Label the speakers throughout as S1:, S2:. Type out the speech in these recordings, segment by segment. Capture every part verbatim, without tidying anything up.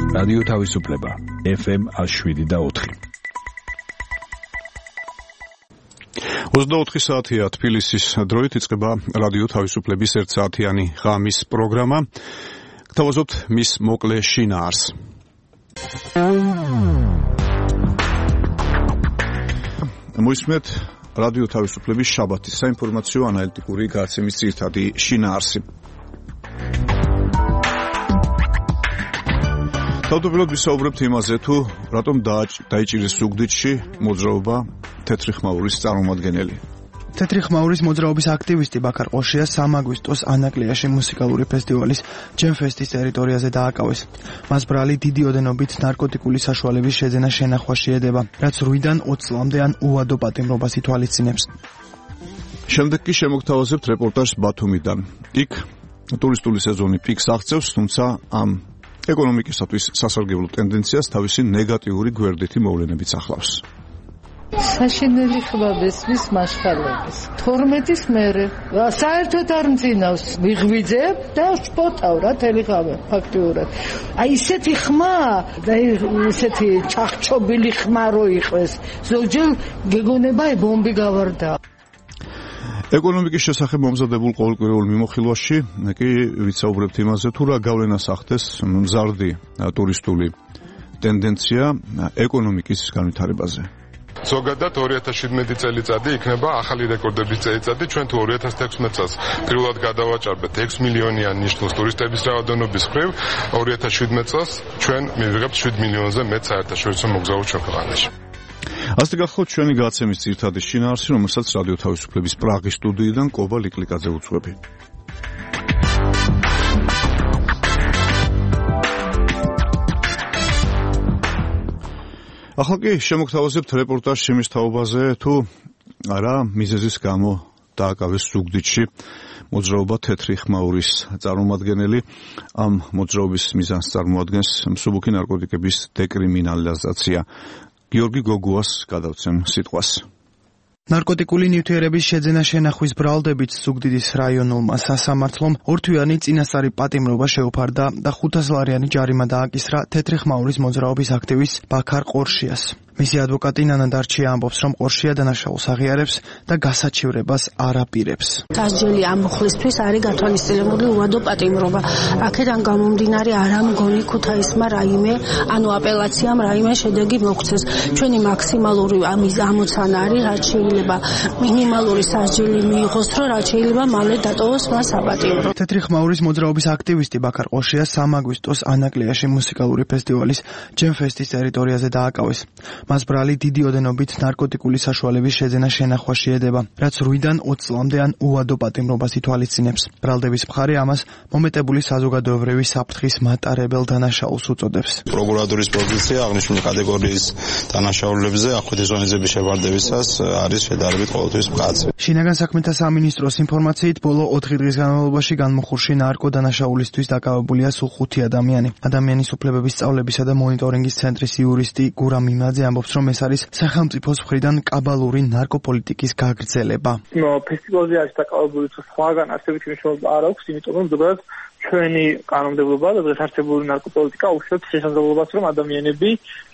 S1: რადიო თავისუფლება ეფ ემ შვიდი და ოთხი.
S2: ოცდაოთხი საათია თბილისის დროით იწყება რადიო თავისუფლების ერთსაათიანი ღამის პროგრამა. გთავაზობთ მის მოკლე შინაარს. მოისმენთ რადიო თავისუფლების შაბათის საინფორმაციო ანალიტიკური გარსემის ძირითადი შინაარსი. თავდაპირველად ვისაუბრებთ იმაზე, თუ რატომ დაიჭირეს ზუგდიდში მოძრაობა თეთრი ხმაურის წარმომადგენელი.
S3: თეთრი ხმაურის მოძრაობის აქტივისტი ბაქარ ყოშია სამი აგვისტოს ანაკლიაში მუსიკალური ფესტივალის ჯემფესტის ტერიტორიაზე დააკავეს. მას ბრალი დიდი ოდენობით ნარკოტიკული საშუალების შეძენა შენახვა შეედება, რაც რვიდან ოცი წლამდე ან უვადო პატიმრობას ითვალისწინებს.
S2: შემდეგ კი შემოგთავაზებთ რეპორტაჟს ბათუმიდან. იქ ტურისტული სეზონი პიკს აღწევს, თუმცა ამ ეკონომიკისათვის სასარგებლო ტენდენციას თავისი ნეგატიური გვერდითი მოვლენებიც ახლავს.
S4: საშინელი ხმა ბესმის მასშტაბების თორმეტის მერე საერთოდ არ მძინავს ვიღვიძებ და ვსპოტავ რა თელი ხმა ფაქტიურად აი ისეთი ხმა და ისეთი ჩახჩობილი ხმა რო იყოს ზოგჯერ გეგონება ბომბი გავარდა.
S2: ეკონომიკის შესახებ მომზადებულ ყოველკვირეულ მიმოხილვაში კი ვიცაუბრებთ იმაზე, თუ რა გავლენას ახდენს მზარდი ტურისტული ტენდენცია ეკონომიკის განვითარებაზე.
S5: ზოგადად ორი ათას შვიდმეტი წელიწადი იქნება ახალი რეკორდების წელიწადი. ჩვენ თუ ორი ათას თექვსმეტ წელს პირველად გადავაჭარბეთ ექვსი მილიონიან ნიშნულს ტურისტების რაოდენობის მხრივ, ორი ათას შვიდმეტ წელს ჩვენ მივიღებთ შვიდ მილიონზე მეტ საერთაშორისო მოგზაურს ჩვენ ქვეყანაში.
S2: ასე გახლავთ ჩვენი გადაცემის ძირითადი შინაარსი, რომელსაც რადიო თავისუფლების პრაღის სტუდიიდან კობა ლიკლიკაძე უძღვები. ახლა კი შემოგთავაზებთ რეპორტაჟს იმის თაობაზე, თუ რა მიზეზის გამო დააკავეს ზუგდიდში მოძრაობა თეთრი ხმაურის წარმომადგენელი. ამ მოძრაობის მიზანს წარმოადგენს მსუბუქი ნარკოტიკების დეკრიმინალიზაცია. გიორგი გოგუას გადავცემ სიტყვას.
S3: ნარკოტიკული ნივთიერების შეძენა შენახვის ბრალდებით ზუგდიდის რაიონულმა სასამართლომ ორთვიანი წინასწარი პატიმრობა შეუფარდა და ხუთასლარიანი ჯარიმა დააკისრა თეთრი ხმაურის მოძრაობის აქტივისტ ბაქარ ყორშიას. მისი ადვოკატი ნანა დარჩია ამბობს, რომ ყორშია დანაშაულს აღიარებს და გასაჩივრებას არ აპირებს.
S6: დასჯელი ამ მუხლისთვის არის გათვალისწინებული უვადო პატიმრობა. აქედან გამომდინარე არ ამგონი ქუთაისმა რაიმე, ანუ აპელაციამ რაიმე შედეგი მოგვცეს. ჩვენი მაქსიმალური ამის ამოცანა არის, რაც შეიძლება მინიმალური სასჯელი მიიღოს, რომ რაც შეიძლება მალე დატოვოს მას საპატიმრო.
S3: თეთრი ხმაურის მოძრაობის აქტივისტი ბაქარ ყოშია სამი აგვისტოს ანაკლიაში მუსიკალური ფესტივალის ჯემფესტის ტერიტორიაზე დააკავეს. მას ბრალი დიდი ოდენობით ნარკოტიკული საშუალების შეძენა შენახვა შეედება, რაც რვიდან ოცი წლამდე ან უვადო პატიმრობას ითვალისწინებს. ბრალდების მხარე ამას მომეტებული საზოგადოებრივი საფრთხის მატარებელ დანაშაულს უწოდებს.
S7: პროკურატურის პოზიცია აღნიშნული კატეგორიის დანაშაულებზე ახვითი ზონიზების შევარდებისას არის შედარებით ყოველთვის მკაცრი.
S3: შინაგან საქმეთა სამინისტროს ინფორმაციით ბოლო ოთხი დღის განმავლობაში განმოხურში ნარკოდანაშაულისთვის დაკავებულია სულ ხუთი ადამიანი. ადამიანის უფლებების სწავლებისა და მონიტორინგის ცენტრის იურისტი გურამ იმაძე ამბობს, რომ ეს არის სახელმწიფოს მხრიდან კაბალური ნარკოპოლიტიკის გაგრძელება.
S8: ფესტივალზე არის დაკავებული სხვაგან არსებითი მნიშვნელობა არ აქვს, იმიტომ რომ ზოგადად ჩვენი კანონმდებლობა და დღეს არსებული ნარკოპოლიტიკა უშუალოდ შესაძლებლობას, რომ ადამიანები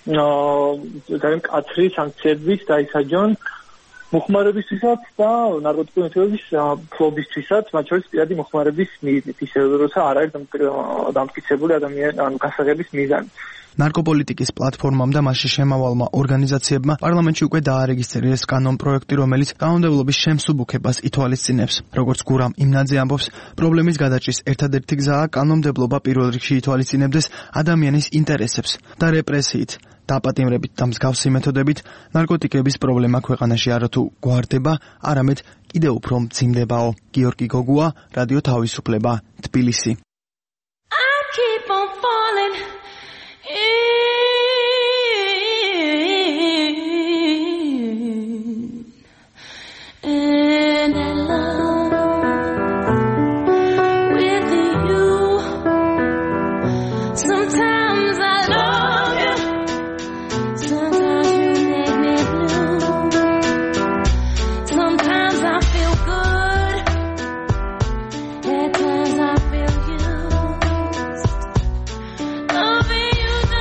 S8: ძალიან მკაცრი საანქციებით დაისაჯონ მოხმარებისთვისაც და ნარკოტიკული ნივთიერების ფლობისთვისაც, მათ შორის პირადი მოხმარების მიზნით, ისე როცა არ არის დამტკიცებული ადამიანი ანუ გასაღების მიზანი.
S3: ნარკოპოლიტიკის პლატფორმამ და მასში შემავალმა ორგანიზაციებმა პარლამენტში უკვე დაარეგისტრირეს კანონპროექტი, რომელიც კანონმდებლობის შემსუბუქებას ითვალისწინებს. როგორც გურამ იმნაძე ამბობს, პრობლემის გადაჭრის ერთადერთი გზაა კანონმდებლობა პირველ რიგში ითვალისწინებდეს ადამიანის ინტერესებს და რეპრესიით, დაპატიმრებით და მსგავსი მეთოდებით ნარკოტიკების პრობლემა ქვეყანაში არათუ გვარდება, არამედ კიდევ უფრო მძიმდებაო. გიორგი გოგუა, რადიო თავისუფლება, თბილისი.
S9: At times I feel used, loving you.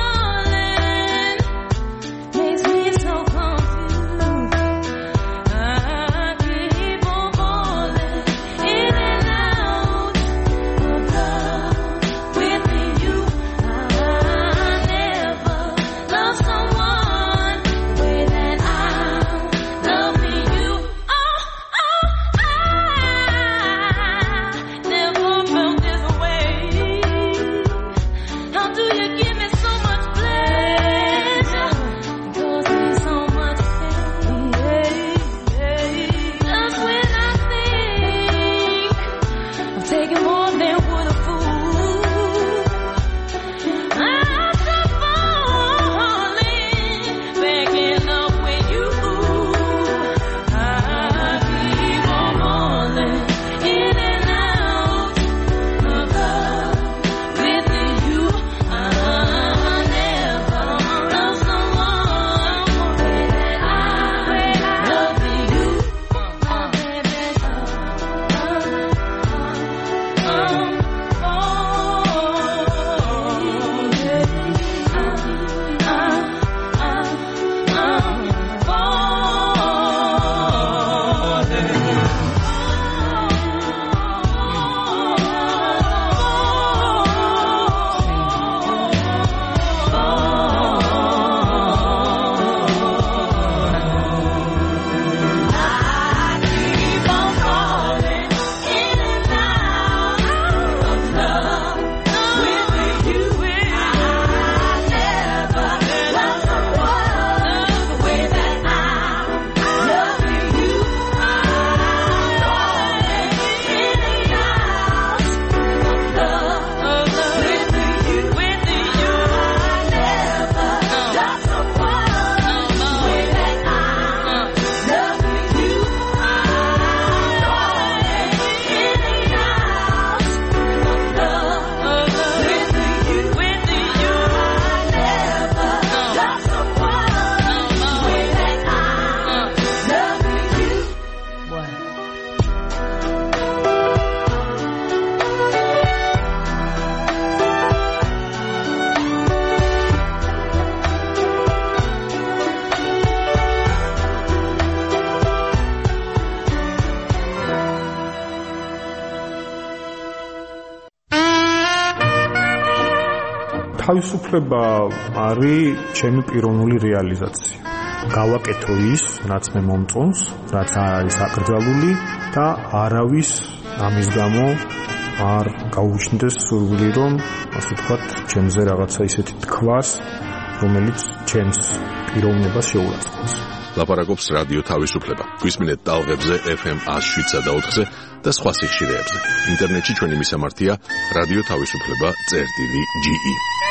S9: თავისუფლება არის ჩემი პიროვნული რეალიზაცია. გავაკეთო ის, რაც მე მომწონს, რაც არის აკრძალული და არავის ამის გამო არ გაუჩნდეს სურვილი, რომ ასე ვთქვათ, ჩემზე რაღაცა ისეთი თქვას, რომელიც ჩემს პიროვნებას შეურაცხყოფს.
S10: ლაპარაკობს რადიო თავისუფლება. გვისმინეთ ტალღებზე ეფ ემ one oh seven point four-ზე და სხვა სიხშირეებზე. ინტერნეტში ჩვენი მისამართია რადიო თავისუფლება წერტილი ჯი ი.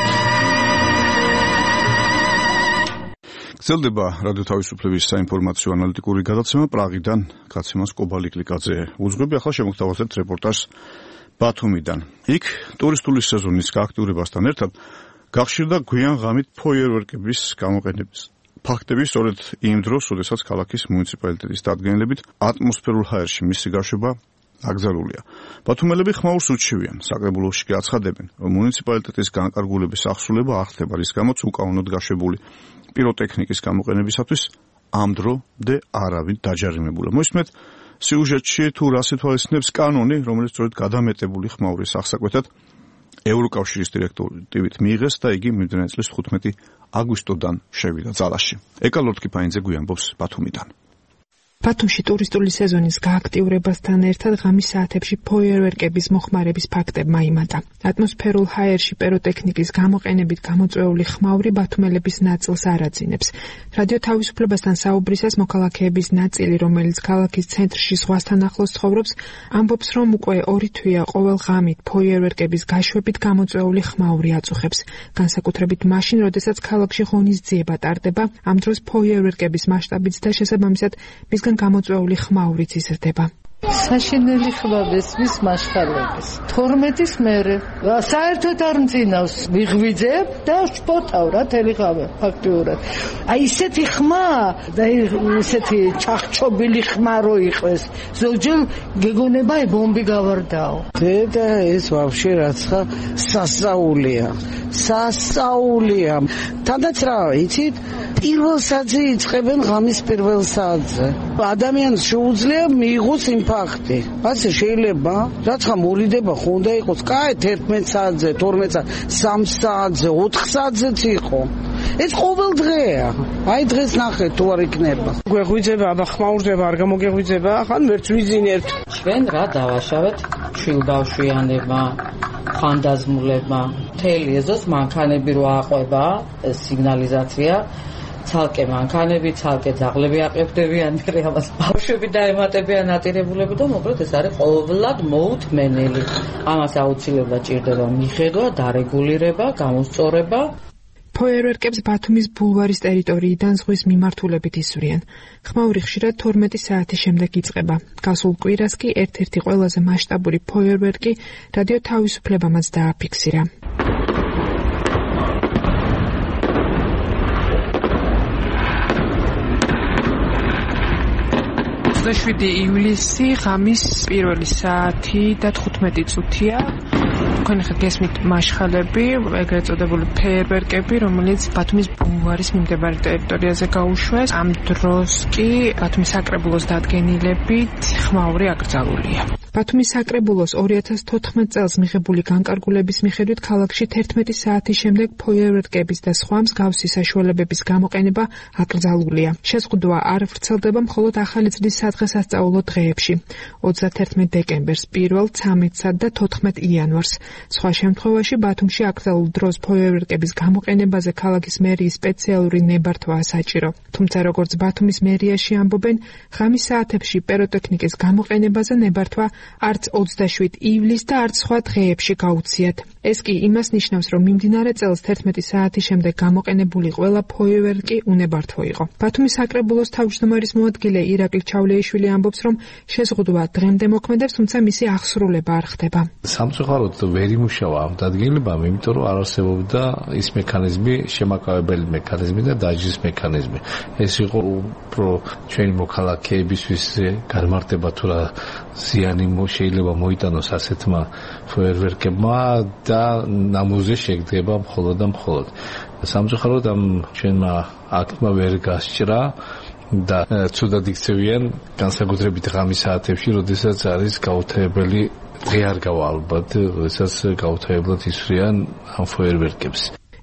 S2: გრძელდება რადიო თავისუფლების საინფორმაციო ანალიტიკური გადაცემა პრაღიდან, გაცემას კობალი კლიკაძე უძღვები. ახლა შემოგთავაზებთ რეპორტაჟს ბათუმიდან. იქ ტურისტული სეზონის გააქტიურებასთან ერთად გახშირდა გვიან ღამით ფოიერვერკების გამოყენების ფაქტები სწორედ იმ დროს, როდესაც ქალაქის მუნიციპალიტეტის დადგენილებით ატმოსფერულ ჰაერში მისი გაშვება აკრძალულია. ბათუმელები ხმაურს უჩივიან, საკრებულოში კი აცხადებენ, რომ მუნიციპალიტეტის განკარგულების აღსრულება არ ხდება, რის გამოც უკანონოდ გაშვებული პიროტექნიკის გამოყენებისათვის ამ დრომდე არავინ დაჯარიმებულა. მოისმენთ სიუჟეტში თუ რას ითვალისწინებს კანონი, რომელიც სწორედ გადამეტებული ხმაურის აღსაკვეთად ევროკავშირის დირექტივით მიიღეს და იგი მიმდინარე წლის თხუთმეტი აგვისტოდან შევიდა ძალაში. ეკა ლორთქიფაინძე გვიანბობს ბათუმიდან.
S11: ბათუმში ტურისტული სეზონის გააქტიურებასთან ერთად ღამის საათებში ფოიერვერკების მოხმარების ფაქტებმა იმატა. ატმოსფერულ ჰაერში პიროტექნიკის გამოყენებით გამოწვეული ხმაური ბათუმელების ნაწილს არ აძინებს. რადიო თავისუფლებასთან საუბრისას მოქალაქეების ნაწილი, რომელიც ქალაქის ცენტრში ზღვასთან ახლოს ცხოვრობს, ამბობს, რომ უკვე ორი თვეა ყოველ ღამით ფოიერვერკების გაშვებით გამოწვეული ხმაური აწუხებს. განსაკუთრებით მაშინ, როდესაც ქალაქში ღონისძიება ტარდება, ამ დროს ფოიერვერკების მასშტაბიც და შესაბამისად მისგან გამოწვეული ხმაურიც იზრდება.
S4: საშინელი ხმა ბესმის მასშტაბების თორმეტის მერე საერთოდ არ მძინავს მიღვიძებ და შპოთავ რა თელი ღამე ფაქტიურად აი ისეთი ხმა და ისეთი ჩახჩობილი ხმა რო იყოს ზოგჯერ გეგონება ბომბი გავარდაო
S12: და ეს ვაფშე რაცა სასაულია სასაულია თანდაც რა იცით პირველ საათზე იწყებენ ღამის პირველ საათზე ადამიანს შეუძლია მიიღოს იმ ფაქტი. ასე შეიძლება, რაცა მორიდება ხო უნდა იყოს, კაი თერთმეტ საათზე, თორმეტ საათზე, სამ საათზე, ოთხ საათზეც იყო. ეს ყოველ დღეა. აი დღეს ნახეთ თუ არ იქნება.
S13: გვეღვიძება და ხმაურდება, არ გამოგეღვიძება, ახლა მერც ვიზინებთ.
S14: ჩვენ რა დავაშავეთ შვილბავშვიანებმა, ხანდაზმულებმა. მთელი ეზოს მანქანები რო აყვება, სიგნალიზაცია ცალკე მანქანები, ცალკე ძაღლები აყებდებიან, ამას ბავშვები დაემატებიან ატირებულები და მოკლედ ეს არის ყოველად მოუთმენელი. ამას აუცილებლად ჭირდება მიხედვა, დარეგულირება, გამოსწორება.
S11: ფოიერვერკებს ბათუმის ბულვარის ტერიტორიიდან ზღვის მიმართულებით ისვრიან. ხმაური ხშირად თორმეტი საათის შემდეგ იწყება. გასულ კვირას კი ერთ-ერთი ყველაზე მასშტაბური ფოიერვერკი რადიო თავისუფლებამაც დააფიქსირა. შვიდი ივლისი ღამის პირველი საათი და თხუთმეტი წუთია. თქვენ ხეთ გესმით მაშხალები, ეგრეთ წოდებული ფეიერვერკები, რომელიც ბათუმის ბულვარის მიმდებარე ტერიტორიაზე გაუშვეს. ამ დროს კი ბათუმის საკრებულოს დადგენილებით ხმაური აკრძალულია. ბათუმის საკრებულოს ორი ათას თოთხმეტ წელს მიღებული განკარგულების მიხედვით ქალაქში თერთმეტი საათის შემდეგ ფოიერვერკების და სხვა მსგავსი საშუალებების გამოყენება აკრძალულია. შეზღუდვა არ ვრცელდება მხოლოდ ახალი წლის სადღესასწაულო დღეებში, ოცდათერთმეტ დეკემბერს, პირველ, ცამეტსა და თოთხმეტ იანვარს. სხვა შემთხვევაში ბათუმში აკრძალულ დროს ფოიერვერკების გამოყენებაზე ქალაქის მერიის სპეციალური ნებართვა საჭირო. თუმცა როგორც ბათუმის მერიაში ამბობენ, ღამის საათებში პიროტექნიკის გამოყენებაზე ნებართვა არც ოცდაშვიდ ივლისს და არც სხვა დღეებში გაუციათ. ეს კი იმას ნიშნავს, რომ მიმდინარე წელს თერთმეტი საათის შემდეგ გამოყენებული ყველა ფოიერვერკი უნებართვო იყო. ბათუმის საკრებულოს თავმჯდომარის მოადგილე ირაკლი ჩავლეიშვილი ამბობს, რომ შეზღუდვა დღემდე მოქმედებს, თუმცა მისი აღსრულება არ ხდება.
S15: სამწუხაროდ ვერ იმუშავა ამ დადგენილებამ, იმიტომ რომ არ არსებობდა ის მექანიზმი, შემაკავებელი მექანიზმი და დაჯის მექანიზმი. ეს იყო უფრო ჩვენი მოქალაქეებისთვის განმარტება თუ რა ზიანი შეიძლება მოიტანოს ასეთმა ფოიერვერკებმა და ნამუზე შეგდება მხოლოდ და მხოლოდ. სამწუხაროდ ამ ჩვენმა აქტმა ვერ გასჭრა და ცუდად იქცევიან განსაკუთრებით ღამის საათებში, როდესაც არის გაუთავებელი დღე არ გავა ალბათ, როდესაც გაუთავებლად ისვრიან ამ ფოიერვერკებს.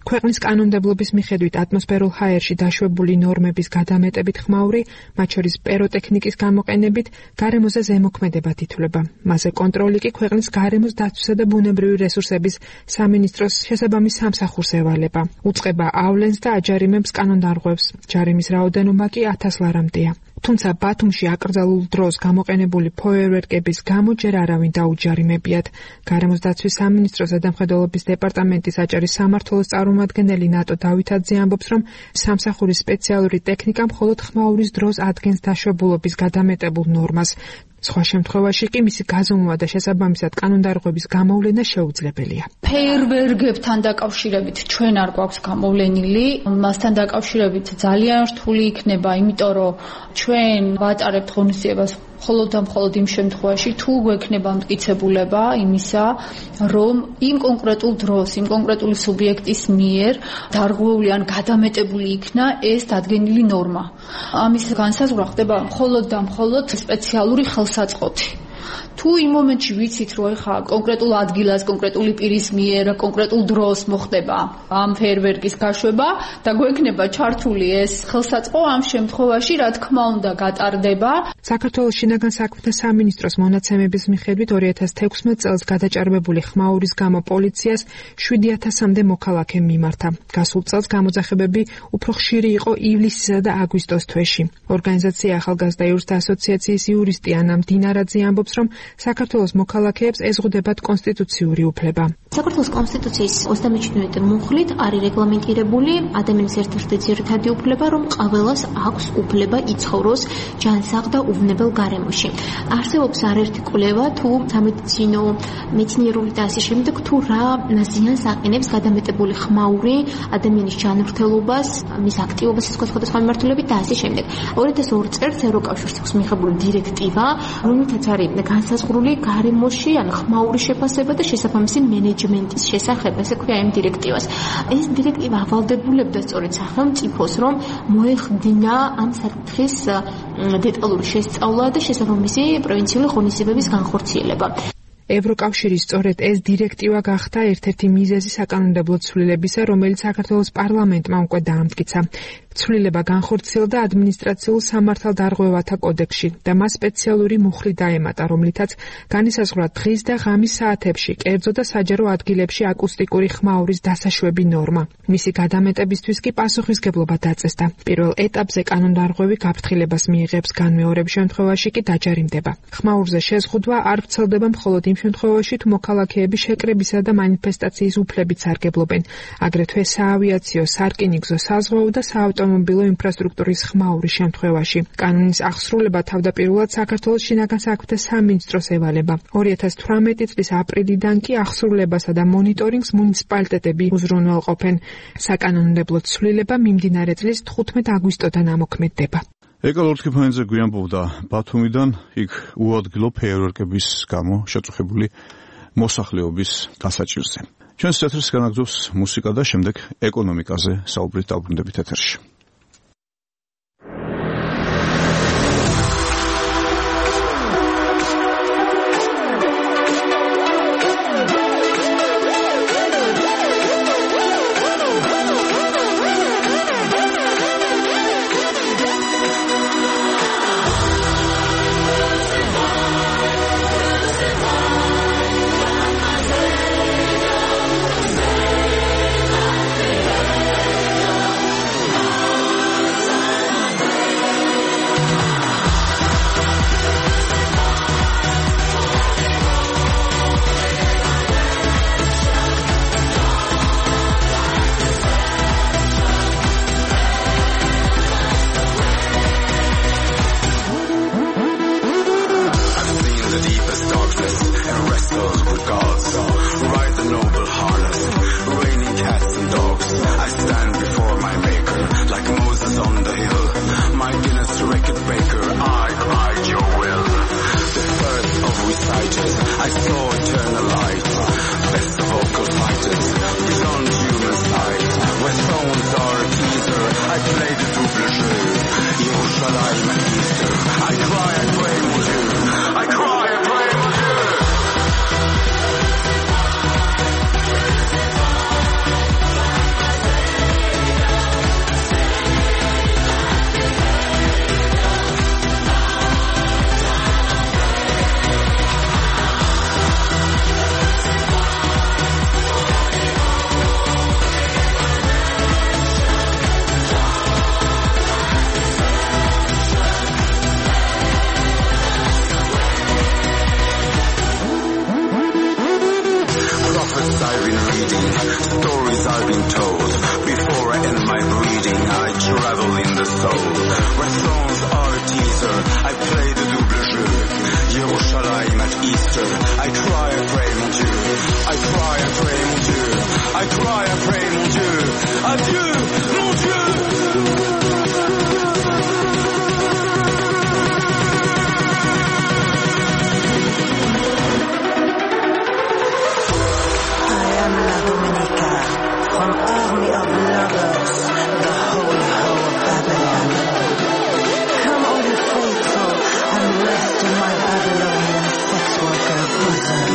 S11: ქვეყნის კანონმდებლობის მიხედვით ატმოსფერულ ჰაერში დაშვებული ნორმების გადამეტებით ხმაური, მათ შორის პიროტექნიკის გამოყენებით, გარემოზე ზემოქმედებად ითვლება. მასზე კონტროლი კი ქვეყნის გარემოს დაცვისა და ბუნებრივი რესურსების სამინისტროს შესაბამის სამსახურს ევალება. უწყება ავლენს და აჯარიმებს კანონდარღვევს. ჯარიმის რაოდენობა კი ათას ლარამდეა. თუმცა ბათუმში აკრძალულ დროს გამოყენებული ფოიერვერკების გამო ჯერ არავინ დაუჯარიმებიათ. გარემოს დაცვის სამინისტროს ზედამხედველობის დეპარტამენტის აჭარის სამმართველოს წარმომადგენელი ნატო დავითაძე ამბობს, რომ სამსახურის სპეციალური ტექნიკა მხოლოდ ხმაურის დროს ადგენს დაშვებულობის გადამეტებულ ნორმას. სხვა შემთხვევაში კი მისი გაზომვა და შესაბამისად კანონდარღვევის გამოვლენა შეუძლებელია.
S16: ფეიერვერკებთან დაკავშირებით ჩვენ არ გვაქვს გამოვლენილი, მასთან დაკავშირებით ძალიან რთული იქნება, იმიტომ რომ ჩვენ ვატარებთ ღონისძიებას მხოლოდ და მხოლოდ იმ შემთხვევაში, თუ გვექნება მტკიცებულება იმისა, რომ იმ კონკრეტულ დროს, იმ კონკრეტული სუბიექტის მიერ დარღვეული ან გადამეტებული იქნა ეს დადგენილი ნორმა. ამის განსაზღვრა ხდება მხოლოდ და მხოლოდ სპეციალური ხელსაწყოთი. თუ იმ მომენტში ვიცით, რომ ეხა კონკრეტულ ადგილას, კონკრეტული პირის მიერ, კონკრეტულ დროს მოხდება ამ ფეიერვერკის გაშვება და გვექნება ჩართული ეს ხელსაწყო, ამ შემთხვევაში, რა თქმა უნდა, გატარდება.
S11: საქართველოს შინაგან საქმეთა სამინისტროს მონაცემების მიხედვით ორი ათას თექვსმეტ წელს გადაჭარბებული ხმაურის გამო პოლიციას შვიდი ათასამდე მოქალაქე მიმართა. გასულ წელს გამოძახებები უფრო ხშირი იყო ივლისსა და აგვისტოს თვეში. ორგანიზაცია ახალგაზრდა იურისტთა ასოციაციის იურისტი ანა მდინარაძე ამბობს, რომ საქართველოს მოქალაქეებს ეზღუდებათ კონსტიტუციური უფლება.
S17: საქართველოს კონსტიტუციის ოცდამეჩვიდმეტე მუხლით არის რეგლამენტირებული ადამიანის ერთ-ერთი ძირითადი უფლება, რომ ყველას აქვს უფლება იცხოვროს ჯანსაღ და უვნებელ გარემოში. არსებობს არაერთი კვლევა თუ სამედიცინო, მეცნიერული და ასე შემდეგ, თუ რა ზიანს აყენებს გადამეტებული ხმაური ადამიანის ჯანმრთელობას, მის აქტივობას სხვადასხვა მიმართულებით და ასე შემდეგ. ორი ათას ორი წელს ევროკავშირის აქვს მიღებული დირექტივა, რომელთაც არის განსაზღვრული გარემოში ან ხმაურის შეფასება და შესაბამისი მენეჯმენტის შესახებ, ესე ქვია იმ დირექტივას. ეს დირექტივა ავალდებულებდა სწორედ სახელმწიფოს, რომ მოეხდინა ამ საკითხის დეტალური შესწავლა და შესაბამისი პროვინციული ღონისძიებების განხორციელება.
S11: ევროკავშირის სწორედ ეს დირექტივა გახდა ერთ-ერთი მიზეზი საკანონმდებლო ცვლილებისა, რომელიც საქართველოს პარლამენტმა უკვე დაამტკიცა. ცვლილება განხორციელდა ადმინისტრაციულ სამართალდარღვევათა კოდექსში და მას სპეციალური მუხლი დაემატა, რომლითაც განისაზღვრა დღის და ღამის საათებში კერძო და საჯარო ადგილებში აკუსტიკური ხმაურის დასაშვები ნორმა. მისი გადამეტებისთვის კი პასუხისგებლობა დაწესდა. პირველ ეტაპზე კანონდარღვევი გაფრთხილებას მიიღებს, განმეორებ შემთხვევაში კი დაჯარიმდება. ხმაურზე შეზღუდვა არ ვრცელდება მხოლოდ იმ შემთხვევაში, თუ მოქალაქეები შეკრებისა და მანიფესტაციის უფლებით სარგებლობენ, აგრეთვე საავიაციო, სარკინიგზო, საზღვაო და საავტომობილო ინფრასტრუქტურის ხმაურის შემთხვევაში. კანონის აღსრულება თავდაპირველად საქართველოს შინაგან საქმეთა სამინისტროს ევალება. ორი ათას თვრამეტი წლის აპრილიდან კი აღსრულებასა და მონიტორინგს მუნიციპალიტეტები უზრუნველყოფენ. საკანონმდებლო ცვლილება მიმდინარე წლის თხუთმეტ აგვისტოდან ამოქმედდება.
S2: ეკა ლორთქიფანიძე გვიანბოვდა ბათუმიდან, იქ უადგილო ფეიერვერკების გამო შეწუხებული მოსახლეობის დასაჭირზე. ჩვენს თეატრის განაგზობს მუსიკა და შემდეგ ეკონომიკაზე საუბრით დავბრუნდებით ეთერში.
S18: prophets I've been reading, stories I've been told. Before I end my breathing, I travel in the soul. Where songs are a teaser, I play the double jeu. Yerushalayim at Easter, I cry, I pray, mon Dieu. I cry, I pray, mon Dieu. I cry, I pray, mon Dieu. Adieu, mon Dieu.
S19: From army of lovers, the holy hoe of Babylon. Come all you faithful and rest in my Babylonian sex worker bosom.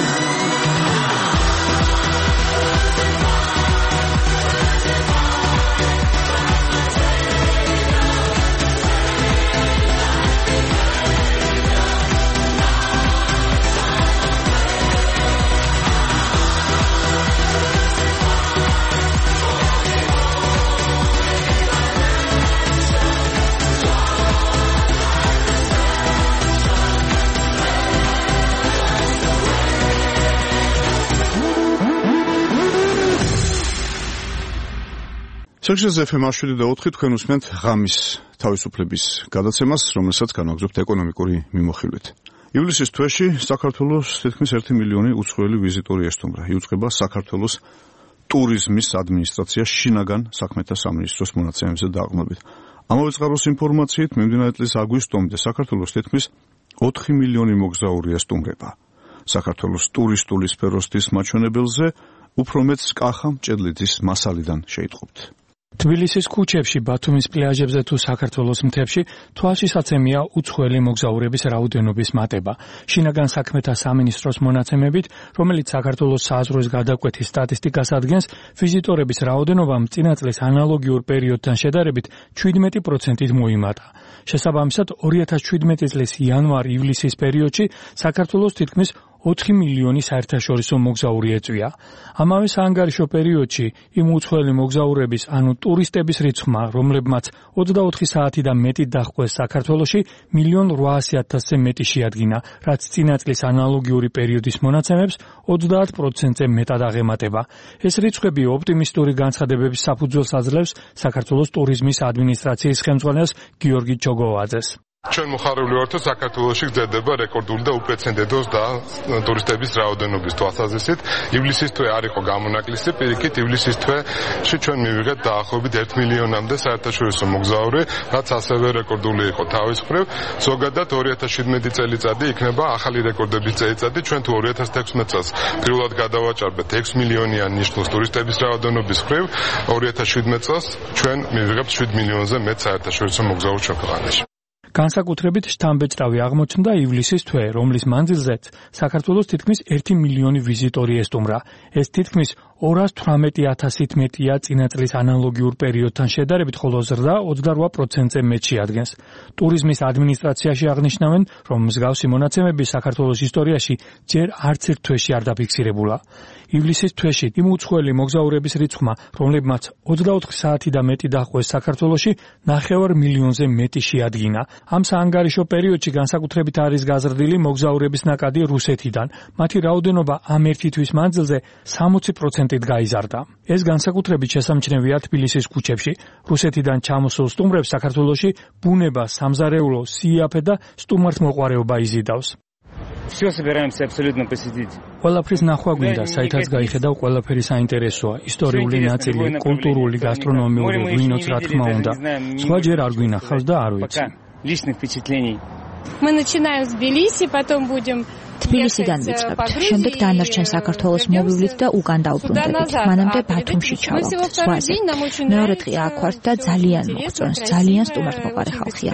S2: სექშენზე ეფ ემ შვიდი და ოთხი თქვენ უსმენთ ღამის თავისუფლების გადაცემას, რომელსაც განვაგრძობთ ეკონომიკური მიმოხილვით. ივლისის თვეში საქართველოს თითქმის ერთი მილიონი უცხოელი ვიზიტორი ესტუმრა. იუწყება საქართველოს ტურიზმის ადმინისტრაცია შინაგან საქმეთა სამინისტროს მონაცემებზე დაყრდნობით. ამავე წყაროს ინფორმაციით, მიმდინარე წლის აგვისტომდე საქართველოს თითქმის ოთხი მილიონი მოგზაური ესტუმრება. საქართველოს ტურისტული სფეროსთვის მაჩვენებელზე უფრო მეც კახა მჭედლიძის მასალიდან შეიტყობთ.
S20: თბილისის ქუჩებში, ბათუმის პლაჟებზე თუ საქართველოს მთებში თვალშისაცემია უცხოელი მოგზაურების რაოდენობის მატება. შინაგან საქმეთა სამინისტროს მონაცემებით, რომელიც საქართველოს საზღვრის გადაკვეთის სტატისტიკას ადგენს, ვიზიტორების რაოდენობამ წინა წლის ანალოგიურ პერიოდთან შედარებით შვიდმეტი პროცენტით მოიმატა. შესაბამისად, ორი ათას შვიდმეტი წლის იანვარ-ივლისის პერიოდში საქართველოს თითქმის ოთხი მილიონი საერთაშორისო მოგზაური ეწვია. ამავე საანგარიშო პერიოდში იმ უცხოელი მოგზაურების, ანუ ტურისტების რიცხვმა, რომლებმაც ოცდაოთხი საათი და მეტი დაჰყვეს საქართველოში, მილიონ რვაასი ათასზე მეტი შეადგინა, რაც წინა წლის ანალოგიური პერიოდის მონაცემებს ოცდაათ პროცენტზე მეტად აღემატება. ეს რიცხვები ოპტიმისტური განცხადებების საფუძველს აძლევს საქართველოს ტურიზმის ადმინისტრაციის ხელმძღვანელს გიორგი ჩოგოვაძეს.
S5: ჩვენ მოხარული ვართ, რომ საქართველოში გრძელდება რეკორდული და უპრეცედენტო და ტურისტების რაოდენობის თვალსაზრისით. ივლისის თვე არ იყო გამონაკლისი, პირიქით ივლისის თვეში ჩვენ მივიღეთ დაახლოებით ერთ მილიონამდე საერთაშორისო მოგზაური, რაც ასევე რეკორდული იყო თავის მხრივ. ზოგადად ორი ათას შვიდმეტი წელიწადი იქნება ახალი რეკორდების წელიწადი. ჩვენ თუ ორი ათას თექვსმეტ წელს პირველად გადავაჭარბეთ ექვს მილიონიან ნიშნულს ტურისტების რაოდენობის მხრივ, ორი ათას შვიდმეტ წელს ჩვენ მივიღებთ შვიდ მილიონზე მეტ საერთაშორისო მოგზაურს ჩვენ ქვეყანაში.
S20: განსაკუთრებით შთამბეჭდავი აღმოჩნდა ივლისის თვე, რომლის მანძილზეც საქართველოს თითქმის ერთი მილიონი ვიზიტორი ესტუმრა. ეს თითქმის ორას თვრამეტი ათასით მეტია წინა წლის ანალოგიურ პერიოდთან შედარებით, ხოლო ზრდა ოცდარვა პროცენტზე მეტ შეადგენს. ტურიზმის ადმინისტრაციაში აღნიშნავენ, რომ მსგავსი მონაცემები საქართველოს ისტორიაში ჯერ არც ერთ თვეში არ დაფიქსირებულა. ივლისის თვეში იმ უცხოელი მოგზაურების რიცხვმა, რომლებმაც ოცდაოთხი საათი და მეტი დაჰყვეს საქართველოში, ნახევარ მილიონზე მეტი შეადგინა. ამ საანგარიშო პერიოდში განსაკუთრებით არის გაზრდილი მოგზაურების ნაკადი რუსეთიდან. მათი რაოდენობა ამ ერთი თვის მანძილზე სამოცი პროცენტით გაიზარდა. ეს განსაკუთრებით შესამჩნევია თბილისის ქუჩებში. რუსეთიდან ჩამოსულ სტუმრებს საქართველოში ბუნება, სამზარეულო, სიაფე და სტუმართმოყვარეობა იზიდავს.
S21: Всё собираемся абсолютно посетить.
S20: ყველაფრის ნახვა გვინდა, საითაც გაიხედავ, ყველაფერი საინტერესოა. ისტორიული ნაწილი, კულტურული, გასტრონომიული, ვინოც რა თქმა უნდა. სხვა ჯერ არ გვინახავს და არ ვიცი.
S21: Личных впечатлений.
S22: Мы начинаем с Тбилиси, потом будем
S23: თბილისიდან ვიწყებთ, შემდეგ დანარჩენ საქართველოს მოვივლით და უკან დავბრუნდებით. მანამდე ბათუმში ჩავალთ, ზღვაზე. მეორე დღე აქ ვართ და ძალიან მოგწონს, ძალიან სტუმართმოყვარე ხალხია.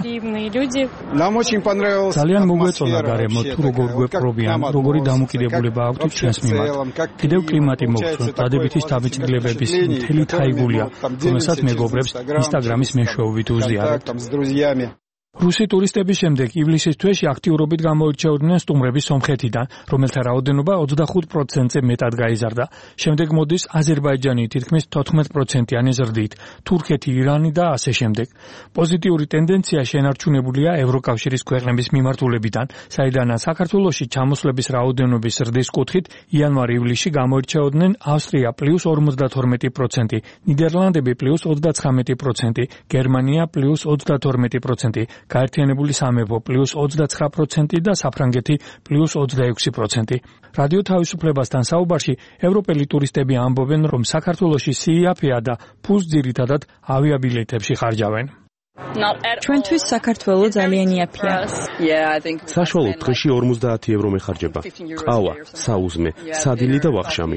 S20: ძალიან მოგვეწონა გარემო, თუ როგორ გვეპყრობიან, როგორი დამოკიდებულება აქვთ ჩვენს მიმართ. კიდევ კლიმატი მოგწონს, დადებითი შთაბეჭდილებების მთელი თაიგულია, რომელსაც მეგობრებს ინსტაგრამის მეშვეობით უზიარებთ. რუსი ტურისტების შემდეგ ივლისის თვეში აქტიურობით გამოირჩეოდნენ სტუმრები სომხეთიდან, რომელთა რაოდენობა ოცდახუთ პროცენტზე მეტად გაიზარდა. შემდეგ მოდის აზერბაიჯანი თითქმის თოთხმეტ პროცენტიანი ზრდით, თურქეთი, ირანი და ასე შემდეგ. პოზიტიური ტენდენცია შენარჩუნებულია ევროკავშირის ქვეყნების მიმართულებიდან, საიდანაც საქართველოში ჩამოსვლების რაოდენობის ზრდის კუთხით იანვარ-ივლისში გამოირჩეოდნენ ავსტრია პლუს ორმოცდათორმეტი პროცენტი, ნიდერლანდები პლუს ოცდაცხრამეტი პროცენტი, გერმანია პლუს ოცდათორმეტი პროცენტი, გაერთიანებული სამეფო პლუს ოცდაცხრა პროცენტი და საფრანგეთი პლუს ოცდაექვსი პროცენტი. რადიო თავისუფლებასთან საუბარში ევროპელი ტურისტები ამბობენ, რომ საქართველოში სიაფია და ფულს ძირითადად ავიაბილეთებში ხარჯავენ.
S1: ჩვენთვის საქართველო ძალიან იაფია.
S6: საშუალო დღეში ორმოცდაათი ევრო მეხარჯება. ყავა, საუზმე, სადილი და ვახშამი.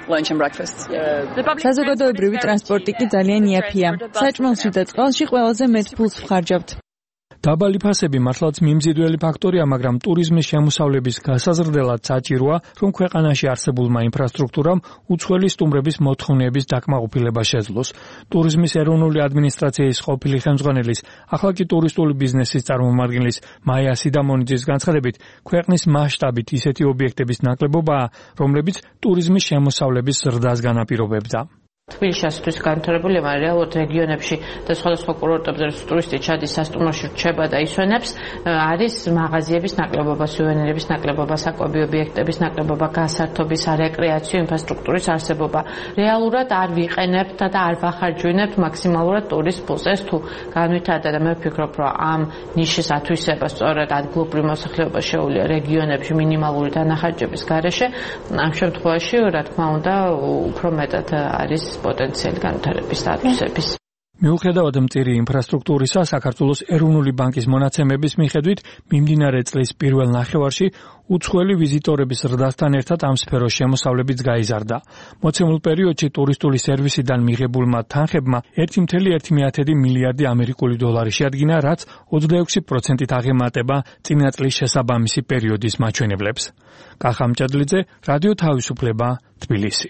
S1: საზოგადოებრივი ტრანსპორტი კი ძალიან იაფია. საჭმელში და წყალში ყველაზე მეტ ფულს ვხარჯავთ.
S20: დაბალი ფასები მართლაც მიმზიდველი ფაქტორია, მაგრამ ტურიზმის შემოსავლების გასაზრდელად საჭიროა, რომ ქვეყანაში არსებულმა ინფრასტრუქტურამ უცხოელი სტუმრების მოთხოვნების დაკმაყოფილება შეძლოს. ტურიზმის ეროვნული ადმინისტრაციის ყოფილი ხელმძღვანელის, ახლა კი ტურისტული ბიზნესის წარმომადგენლის მაია სიდამონიძის განცხადებით, ქვეყნის მასშტაბით ისეთი ობიექტების ნაკლებობაა, რომლებიც ტურიზმის შემოსავლების ზრდას განაპირობებდა.
S7: თბილისში ასთვის განვითარებულია, მაგრამ რეალურად რეგიონებში და სხვადასხვა კურორტებზე ტურისტი ჩადის, სასტუმროში რჩება და ისვენებს, არის მაღაზიების ნაკლებობა, სუვენირების ნაკლებობა, საკვები ობიექტების ნაკლებობა, გასართობის, არეკრეაციო ინფრასტრუქტურის არსებობა. რეალურად არ ვიყენებთ და არ ვახარჯვინებთ მაქსიმალურად ტურისტ ფულს. ეს თუ განვითარდა და მე ვფიქრობ, რომ ამ ნიშის ათვისება სწორედ ადგილობრივ მოსახლეობას შეუძლია რეგიონებში მინიმალური დანახარჯების გარეშე, ამ შემთხვევაში, რა თქმა უნდა, უფრო მეტად არის პოტენციალი განვითარების და ათვისების.
S20: მიუხედავად მწირი ინფრასტრუქტურისა, საქართველოს ეროვნული ბანკის მონაცემების მიხედვით, მიმდინარე წლის პირველ ნახევარში უცხოელი ვიზიტორების ზრდასთან ერთად ამ სფეროს შემოსავლებიც გაიზარდა. მოცემულ პერიოდში ტურისტული სერვისიდან მიღებულმა თანხებმა ერთი კoma ერთი მილიარდი ამერიკული დოლარი შეადგინა, რაც ოცდაექვსი პროცენტით აღემატება წინა წლის შესაბამისი პერიოდის მაჩვენებლებს. კახა მჭადლიძე, რადიო თავისუფლება, თბილისი.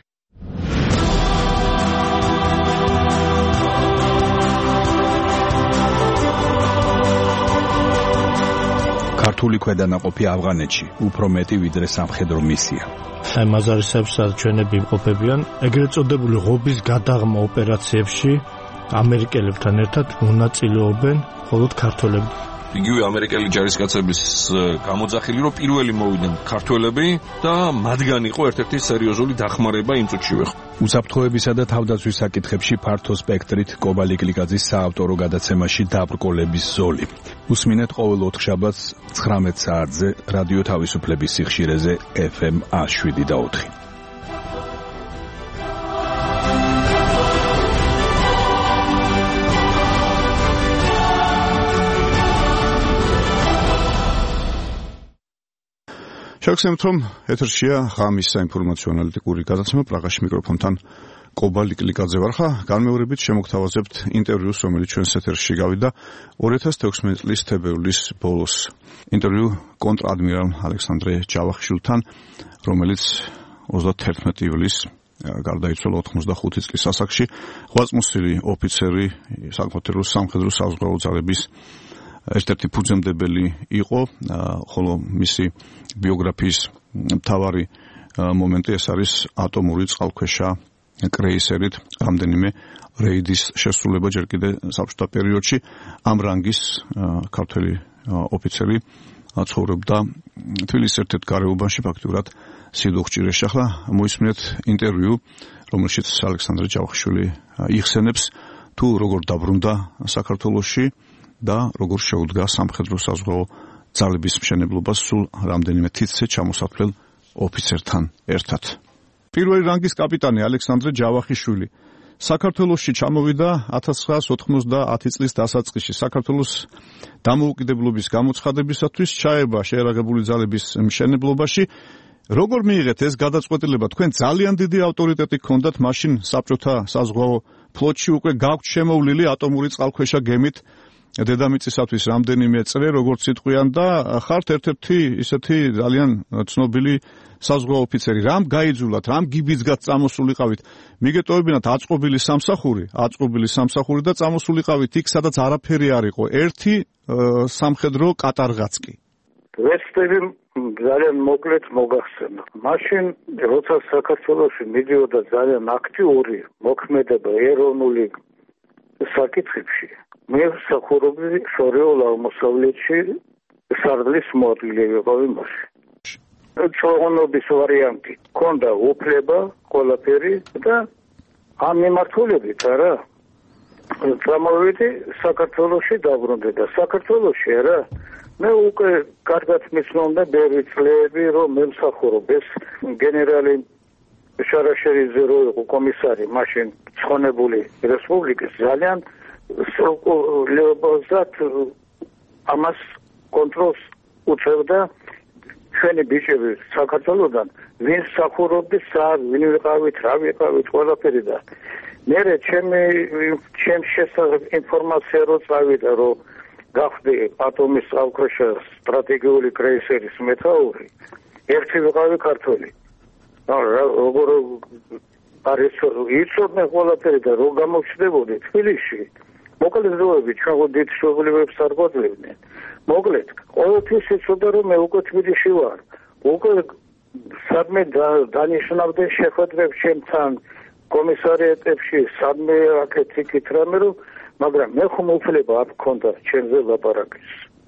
S2: ქართული ქვედანაყოფი ავღანეთში უფრო მეტი ვიდრე სამხედრო მისია.
S9: აი მაზარისებს ჩვენები იმყოფებიან ეგრეთ წოდებული ღობის გადაღმა ოპერაციებში ამერიკელებთან ერთად მონაწილეობენ მხოლოდ ქართველები.
S24: იგივე ამერიკელი ჯარისკაცების გამოძახილი, რომ პირველი მოვიდნენ ქართველები და მათგან იყო ერთ-ერთი სერიოზული დახმარება იმ წუთშივე.
S2: უსაფრთხოებისა და თავდაცვის საკითხებში ფართო სპექტრით კობალი კლიკაძის საავტორო გადაცემაში დაბრკოლების ზოლი. უსმინეთ ყოველ ოთხშაბათს ცხრამეტ საათზე რადიო თავისუფლების სიხშირეზე ეფ ემ ას შვიდი და ოთხი. შევხსენებთ, რომ ეთერშია ღამის საინფორმაციო ანალიტიკური გადაცემა პრაღაში მიკროფონთან კობალი კლიკაძე ვარ. ხა განმეორებით შემოგთავაზებთ ინტერვიუს, რომელიც ჩვენს ეთერში გავიდა ორი ათას თექვსმეტი წლის თებერვლის ბოლოს. ინტერვიუ კონტრადმირალ ალექსანდრე ჯავახიშვილთან, რომელიც ოცდათერთმეტი ივლისს გარდაიცვალა ოთხმოცდახუთი წლის ასაკში. ღვაწლმოსილი ოფიცერი საქართველოს სამხედრო საზღვაო ძალების ერთ-ერთი ფუძემდებელი იყო, ხოლო მისი ბიოგრაფიის მთავარი მომენტი ეს არის ატომური წყალქვეშა კრეისერით რამდენიმე რეიდის შესრულება ჯერ კიდე საბჭოთა პერიოდში. ამ რანგის ქართველი ოფიცერი ცხოვრობდა თბილისის ერთ-ერთ გარეუბანში, ფაქტიურად სიდუხჭირეში. ახლა მოისმინეთ ინტერვიუ, რომელშიც ალექსანდრე ჯავახიშვილი იხსენებს თუ როგორ დაბრუნდა საქართველოში და როგორ შეუდგა სამხედრო საზღვაო ძალების მშენებლობას სულ რამდენიმე თითზე ჩამოსათვლელ ოფიცერთან ერთად. პირველი რანგის კაპიტანი ალექსანდრე ჯავახიშვილი საქართველოში ჩამოვიდა ათას ცხრაას ოთხმოცდაათი წლის დასაწყისში. საქართველოს დამოუკიდებლობის გამოცხადებისათვის ჩაება შეერაგებული ძალების მშენებლობაში. როგორ მიიღეთ ეს გადაწყვეტილება? თქვენ ძალიან დიდი ავტორიტეტი გქონდათ მაშინ საბჭოთა საზღვაო ფლოტში, უკვე გაქვთ შემოვლილი ატომური წყალქვეშა გემით დედამიწისათვის რამდენიმე წრე, როგორც იტყვიან და ხართ ერთ-ერთი ისეთი ძალიან ცნობილი საზღვაო ოფიცერი. რამ გაიძულათ, რამ გიბიძგად წამოსულიყავით? მიგეტოვებინათ აწყობილი სამსახური, აწყობილი სამსახური და წამოსულიყავით იქ, სადაც არაფერი არ იყო. ერთი სამხედრო კატარღაც კი.
S3: ვერცდები ძალიან მოკლედ მოგახსენა. მაშინ როცა საქართველოში მიდიოდა ძალიან აქტიური მოქმედება ეროვნული საკითხებში, მე მსახურობდი შორეულ აღმოსავლეთში სარდლის მოადგილე ვიყავი მაშინ. ჩოგონობის ვარიანტი ქონდა უფლება ყველაფერი და ამ მიმართულებით არა წამოვიდი საქართველოში დაბრუნდი და საქართველოში არა მე უკვე კარგად მიცნობდა ბევრი წლები რომ მემსახურობ ეს გენერალი შარაშერიძე რო იყო კომისარი მაშინ ცხონებული რესპუბლიკის ძალიან სრულყოფილად ამას კონტროლს უწევდა ჩვენი ბიჭები საქართველოდან ვინ მსახურობდი სად ვინ ვიყავით რა ვიყავით ყველაფერი და მე ჩემი ჩემ შესახებ ინფორმაცია რო წავიდა რომ გახდი ატომის წყალქვეშა სტრატეგიული კრეისერის მეთაური ერთი ვიყავი ქართველი როგორ არის იცოდნენ ყველაფერი და რო გამოჩნდებოდი თბილისში მოკლედ დროებით ჩვენ დიდ შეგულებებს არ გვაძლევდნენ მოკლედ ყოველთვის იცოდა რომ მე უკვე თბილისში ვარ უკვე სადმე დანიშნავდნენ შეხვედრებს ჩემთან კომისარიატებში სადმე აქეთ იქით რამე რომ მაგრამ მე ხომ უფლება არ მქონდა ჩემზე ლაპარაკის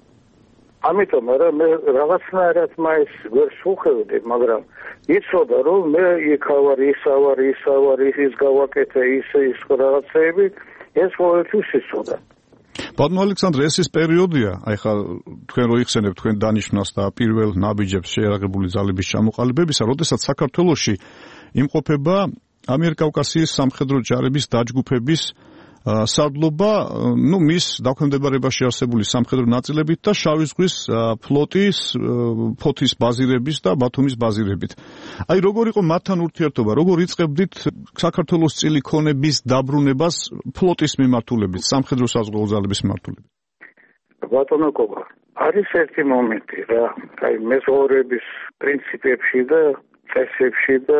S3: ამიტომ არა მე რაღაცნაირად მაინც გვერდს უხევდი მაგრამ იცოდა რომ მე იქა ვარ ისა ვარ ისა ვარ ის გავაკეთე ის ის რაღაცეები ეს ყოველთვის იცოდა
S2: ბატონო ალექსანდრე ეს ის პერიოდია აი ხა თქვენ რო იხსენებთ თქვენ დანიშნავს და პირველ ნაბიჯებს შეერაგებული ძალების ჩამოყალიბებისა როდესაც საქართველოში იმყოფება ამიერკავკასიის სამხედრო ჯარების დაჯგუფების სარდლობა, ну, მის დაქვემდებარებაში არსებული სამხედრო ნაწილებით და შავი ზღვის ფლოტის, ფოთის ბაზირების და ბათუმის ბაზირებით. აი, როგორ იყო მათთან ურთიერთობა, როგორ იწყებდით საქართველოს წილი ქონების დაბრუნებას ფლოტის მიმართულებით, სამხედრო საზღვაო ძალების მიმართულებით?
S3: ბატონო კობა, არის ერთი მომენტი რა, აი, მეზღვაურების პრინციპებში და წესებში და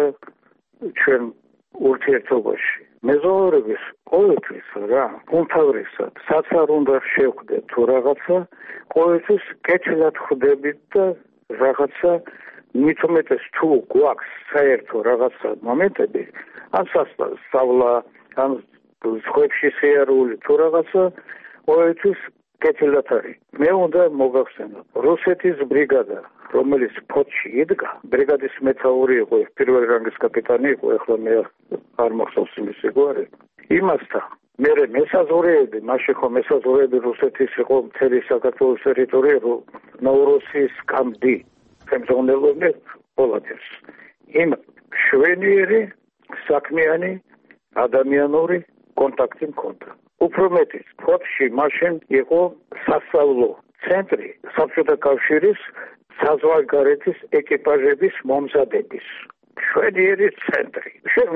S3: ჩვენ ურთიერთობაში. მეზღვაურების ყოველთვის რა უმთავრესად რაც არ უნდა შევხვდეთ თუ რაღაცა ყოველთვის კეთილად ხვდებით და რაღაცა მithumetes თუ გვაქვს საერთო რაღაცა მომენტები ან სასწავლა ან სხვებში შეარული თუ რაღაცა ყოველთვის კეთილად არის მე უნდა მოგახსენო რუსეთის ბრიგადა რომელიც ფოთში იდგა ბრიგადის მეთაური იყო პირველი რანგის კაპიტანი იყო ეხლა მე არ მახსოვს მისი გვარი იმასთან მე მესაზღვრეები მაშინ ხო მესაზღვრეები რუსეთის იყო მთელი საქართველოს ტერიტორია ნოვროსის კამპი შემდგომლობდნენ ყველაფერს იმ შვენიერი საქმიანი ადამიანური კონტაქტი მქონდა უფრო მეტიც ფოთში მაშინ იყო სასწავლო ცენტრი საბჭოთა კავშირის საზღვარგარეთის ეკიპაჟების მომზადების შვედიერი ცენტრი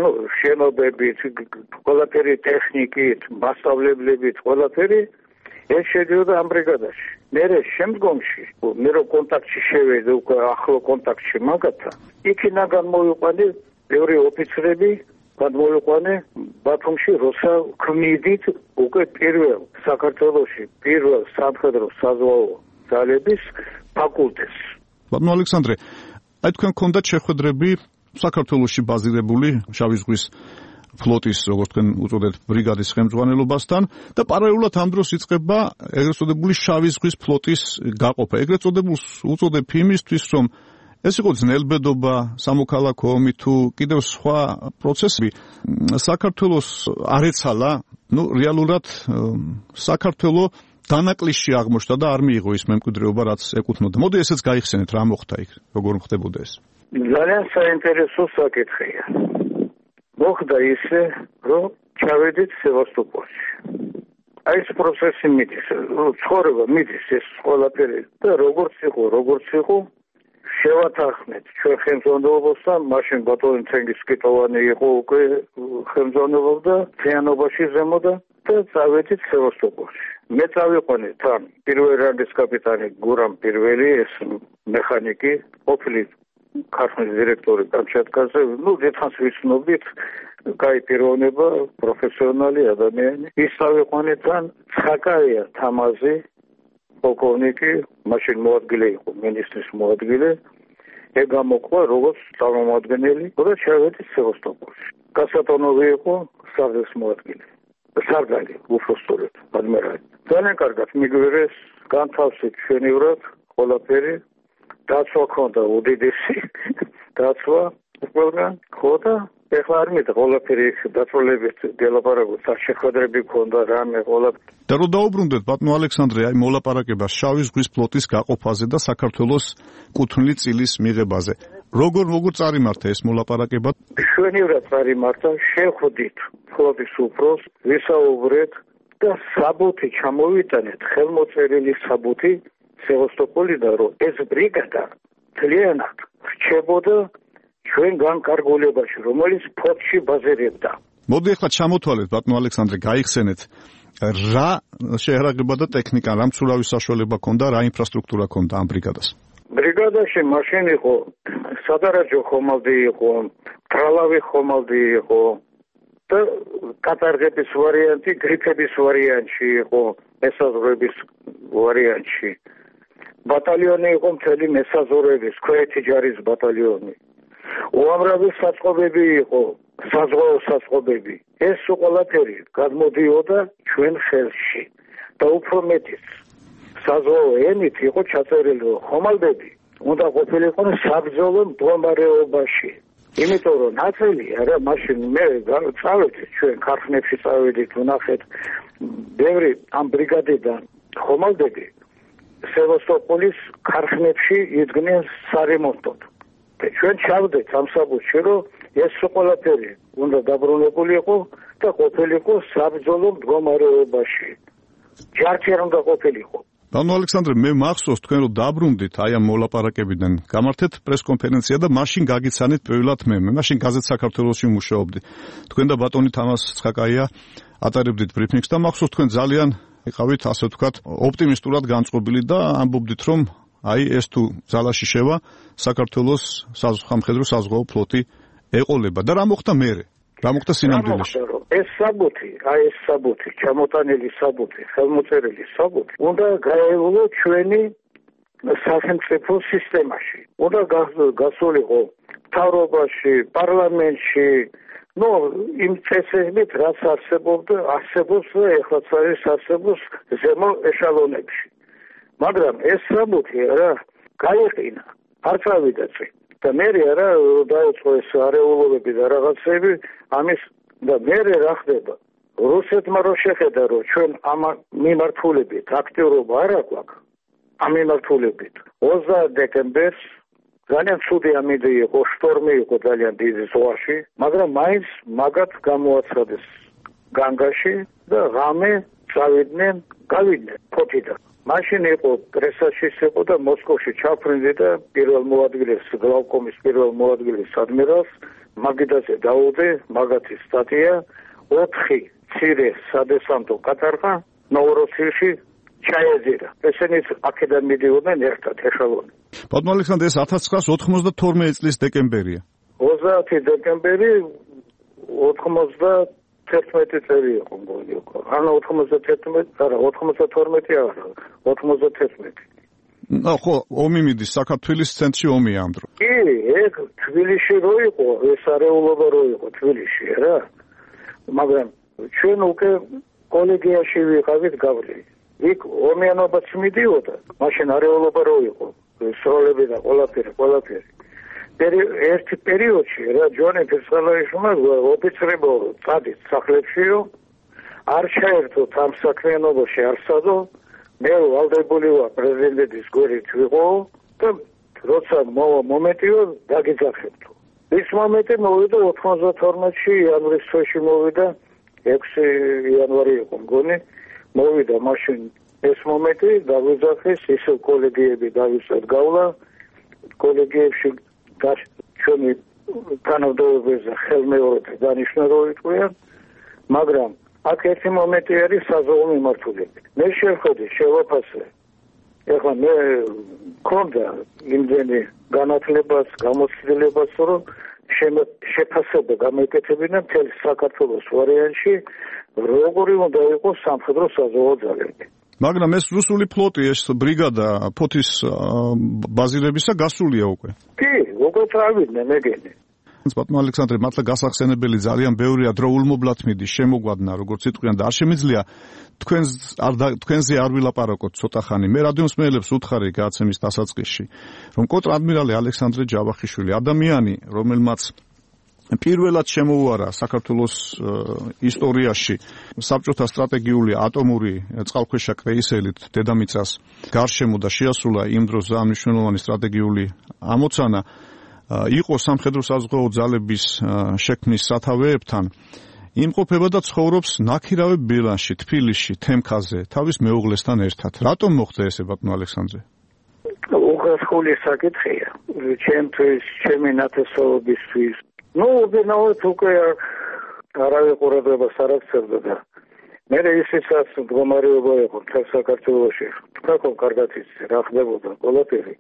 S3: შენობებით ყველაფერი ტექნიკით მასშტაბლებლებით ყველაფერი ეს შედიოდა ამ ბრიგადაში მე შემდგომში მე რო კონტაქტში შევედი უკვე ახლო კონტაქტში მაგათთან იქინაგან მოვიყვანე ბევრი ოფიცრები გადმოვიყვანე ბათუმში როცა ქმნიდით უკვე პირველ საქართველოში პირველ სამხედრო საზღვაო ძალების ფაკულტეტს.
S2: ბატონო ალექსანდრე, აი თქვენ გქონდათ შეხვედრები საქართველოში ბაზირებული შავი ზღვის ფლოტის, როგორც თქვენ უწოდეთ, ბრიგადის ხელმძღვანელობასთან და პარალელურად ამ დროს იწყება ეგრეთ წოდებული შავი ზღვის ფლოტის გაყოფა. ეგრეთ წოდებულს უწოდებ იმისთვის, რომ ეს იყო ძნელბედობა, სამოქალაქო ომი თუ კიდევ სხვა პროცესები საქართველოს არ ეცალა, ну რეალურად საქართველოს დანაკლისში აღმოჩნდა და არ მიიღო ის მემკვიდრეობა, რაც ეკუთვნოდა. მოდი ესეც გაიხსენეთ, რა მოხდა იქ, როგორ ხდებოდა ეს.
S3: ძალიან საინტერესო საკითხია. მოხდა ისე, რომ ჩავედით სევასტოპოლში. აი ეს პროცესი მიდის, ცხოვრება მიდის ეს ყველაფერი და როგორც იყო, როგორც იყო, შევათანხმეთ ჩვენ ხელმძღვანელობასთან, მაშინ ბატონი ცენგისკიტოვანი იყო უკვე ხელმძღვანელობდა თიანობაში ზემოდა და წავედით სევასტოპოლში. მე წავიყვანე თან პირველი რანგის კაპიტანი გურამ პირველი, ეს მექანიკი, ყოფილი ქარხნის დირექტორი კამჩატკაზე, ну, ძეთანს ვიცნობდით, კაი პიროვნება, პროფესიონალი ადამიანი. ის წავიყვანე თან ცხაკაია თამაზი, პოლკოვნიკი, მაშინ მოადგილე იყო, მინისტრის მოადგილე. ეგ გამოყვა როგორც წარმომადგენელი და ჩავედით სევასტოპოლში. გასატონოვი იყო სარდლის მოადგილე. სარდალი, უბრალოდ ადმირალი. ძალიან კარგად მიგვერეს, განთავსეთ ჩვენივრად ყველაფერი. დაცვა ქონდა უდიდესი, დაცვა ყველგან ქონდა. ეხლა არ მითხრა ყველაფერი დაწოლებით გელაპარაკოთ, შეხვედრები ქონდა რამე ყველაფერი.
S2: და რო დაუბრუნდეთ ბატონო ალექსანდრე, აი მოლაპარაკება შავი ზღვის ფლოტის გაყოფაზე და საქართველოს კუთვნილი წილის მიღებაზე. როგორ როგორ წარიმართა ეს მოლაპარაკება?
S3: შვენივრად წარიმართა, შეხვდით ფლოტის უფროს, ვისაუბრეთ და საბუთი ჩამოვიტანეთ, ხელმოწერილი საბუთი სევასტოპოლიდან, რომ ეს ბრიგადა ძალიანად რჩებოდა ჩვენ განკარგულებაში, რომელიც ფლოტში ბაზირებდა.
S2: მოდი ახლა ჩამოთვალეთ ბატონო ალექსანდრე, გაიხსენეთ რა შეერაგება და ტექნიკა, რა მცურავი საშუალება ქონდა, რა ინფრასტრუქტურა ქონდა ამ ბრიგადას?
S3: ბრიგადაში მაშინ იყო სადარაჯო ხომალდი იყო, ტრალავი ხომალდი იყო და კატარღების ვარიანტი, გრიფების ვარიანტში იყო, მესაზღვრების ვარიანტში. ბატალიონი იყო მთელი მესაზღვრების, ქვეითი ჯარის ბატალიონი. უამრავი საწყობები იყო, საზღვაო საწყობები. ეს ყველაფერი გადმოდიოდა ჩვენ ხელში და უფრო მეტიც საზღვაო ენით იყო ჩაწერილი, რომ ხომალდები უნდა ყოფილიყო საბრძოლო მდგომარეობაში. იმიტომ რომ ნაწილი არა მაშინ მე წავედი ჩვენ ქარხნებში წავედით, ვნახეთ ბევრი ამ ბრიგადიდან ხომალდები სევასტოპოლის ქარხნებში იდგნენ სარემონტოდ. ჩვენ ჩავდეთ ამ საბუთში, რომ ეს ყველაფერი უნდა დაბრუნებულიყო და ყოფილიყო საბრძოლო მდგომარეობაში. ჯარში არ უნდა ყოფილიყო.
S2: ბატონო ალექსანდრე, მე მახსოვს თქვენ რომ დაბრუნდით აი ამ მოლაპარაკებიდან, გამართეთ პრესკონფერენცია და მაშინ გაგიცანით პირველად მე. მე მაშინ გაზეთ საქართველოსში მუშაობდი. თქვენ და ბატონი თამაზ ცხაკაია ატარებდით ბრიფინგს და მახსოვს თქვენ ძალიან იყავით, ასე ვთქვათ, ოპტიმისტურად განწყობილი და ამბობდით, რომ აი ეს თუ ძალაში შევა, საქართველოს სამხედრო საზღვაო ფლოტი ეყოლება და რა მოხდა მერე? რა მოხდა სინამდვილეში?
S3: ეს საბუთი, აი ეს საბუთი, ჩამოტანილი საბუთი, ხელმოწერილი საბუთი, უნდა გაევლო ჩვენი სახელმწიფო სისტემაში. უნდა გასულიყო მთავრობაში, პარლამენტში, ну, იმ წესებით, რაც არსებობდა, არსებობს და ეხლაც არის არსებობს ზემო ეშალონებში. მაგრამ ეს საბუთი რა გაიყინა, არ წავიდა წინ. და მე რა დაიწყო ეს არეულობები და რაღაცები, ამის და მე რა ხდება? რუსეთმა რო შეხედა, რომ ჩვენ ამ მიმართულებით აქტიურობა არ აქვს, ამ მიმართულებით ოცდაათი დეკემბერს ძალიან ცუდი ამინდი იყო, შტორმი იყო ძალიან დიდი ზღვაში, მაგრამ მაინც მაგათ გამოაცხადეს განგაში და ღამე წავიდნენ, გავიდნენ ფოთიდან. მაშინ იყო პრესაშიც იყო და მოსკოვში ჩაფრინდი და პირველ მოადგილეს გლავკომის პირველ მოადგილეს ადმირალს მაგიდაზე დაუდე, მაგათი სტატია, ოთხი ცირე სადესანტო კატარღა ნოვოროსიში ჩაეძირა. ესენიც აქედან მიდიოდნენ ერთად ეშალონი.
S2: ბატონო ალექსანდრე, ეს ათას ცხრაას ოთხმოცდათორმეტი წლის დეკემბერია.
S3: ოცდაათი დეკემბერი ოთხმოცდათერთმეტი წელი იყო მგონი იყო. ანუ ოთხმოცდათერთმეტი, არა, ოთხმოცდათორმეტი არა, ოთხმოცდათერთმეტი.
S2: ნუ ხო, ომი მიდის საქართველოს ცენტრში ომია ამ დროს.
S3: კი, ეგ თბილისში რო იყო, ეს არეულობა რო იყო თბილისში, რა. მაგრამ ჩვენ უკვე კოლეგიაში ვიყავით გავლილი. იქ ომიანობაც მიდიოდა, მაშინ არეულობა რო იყო, სროლები და ყველაფერი, ყველაფერი. ერთი პერიოდში რა ჯონი ფერცხალაიშვილმა ოფიცრებო წადით სახლებშიო, არ ჩაერთოთ ამ საქმიანობაში არსადო, მე ვალდებული ვარ პრეზიდენტის გვერდით ვიყო და როცა მომენტიო დაგიძახებთო. ის მომენტი მოვიდა ოთხმოცდათორმეტში იანვრის თვეში მოვიდა, ექვსი იანვარი იყო მგონი, მოვიდა მაშინ ეს მომენტი დავიძახეს, ისევ კოლეგიები დავიწყეთ გავლა, კოლეგიებში ჩვენი თანამდებობებზე ხელმეორედ დანიშნა რომ იყვნენ, მაგრამ აქ ერთი მომენტი არის საზღვაო მიმართულებით. მე შევხედე, შევაფასე. ეხლა მე მქონდა იმდენი განათლებას, გამოცდილებას, რომ შეფასება გამეკეთებინა მთელ საქართველოს ვარიანტში, როგორი უნდა იყოს სამხედრო საზღვაო ძალები.
S2: მაგრამ ეს რუსული ფლოტი, ეს ბრიგადა ფოთის ბაზირებისა გასულია უკვე.
S3: კი, უკვე წავიდნენ მეგენი.
S2: ბატონო ალექსანდრე, მართლა გასახსენებელი ძალიან ბევრია დროულმობლად მიდის შემოგვადნა, როგორც იტყვიან და არ შემიძლია თქვენს არ თქვენზე არ ვილაპარაკოთ ცოტა ხანი. მე რადიოს მეელებს უთხარი გააცემის დასაწყისში, რომ კონტრადმირალი ალექსანდრე ჯავახიშვილი, ადამიანი, რომელმაც პირველად შემოუარა საქართველოს ისტორიაში საბჭოთა სტრატეგიული ატომური წყალქვეშა კრეისერით დედამიწას გარშემო და შეასრულა იმ დროს მნიშვნელოვანი სტრატეგიული ამოცანა იყო სამხედრო საზღვაო ძალების შექმნის სათავეებთან, იმყოფება და ცხოვრობს ნაქირავე ბილანში, თბილისში, თემქაზე, თავის მეუღლესთან ერთად. რატომ მოხდა ესე, ბატონო ალექსანდრე?
S3: უხასხული საკითხია. ჩემთვის, ჩემი ნათესაობისთვის. ნუ უბრალოდ უკვე არავის ყურადღებას არ აქცევდა და მე ისიც მდგომარეობა იყო მთელ საქართველოში. თქო, კარგად იცი რა ხდებოდა ყველაფერი.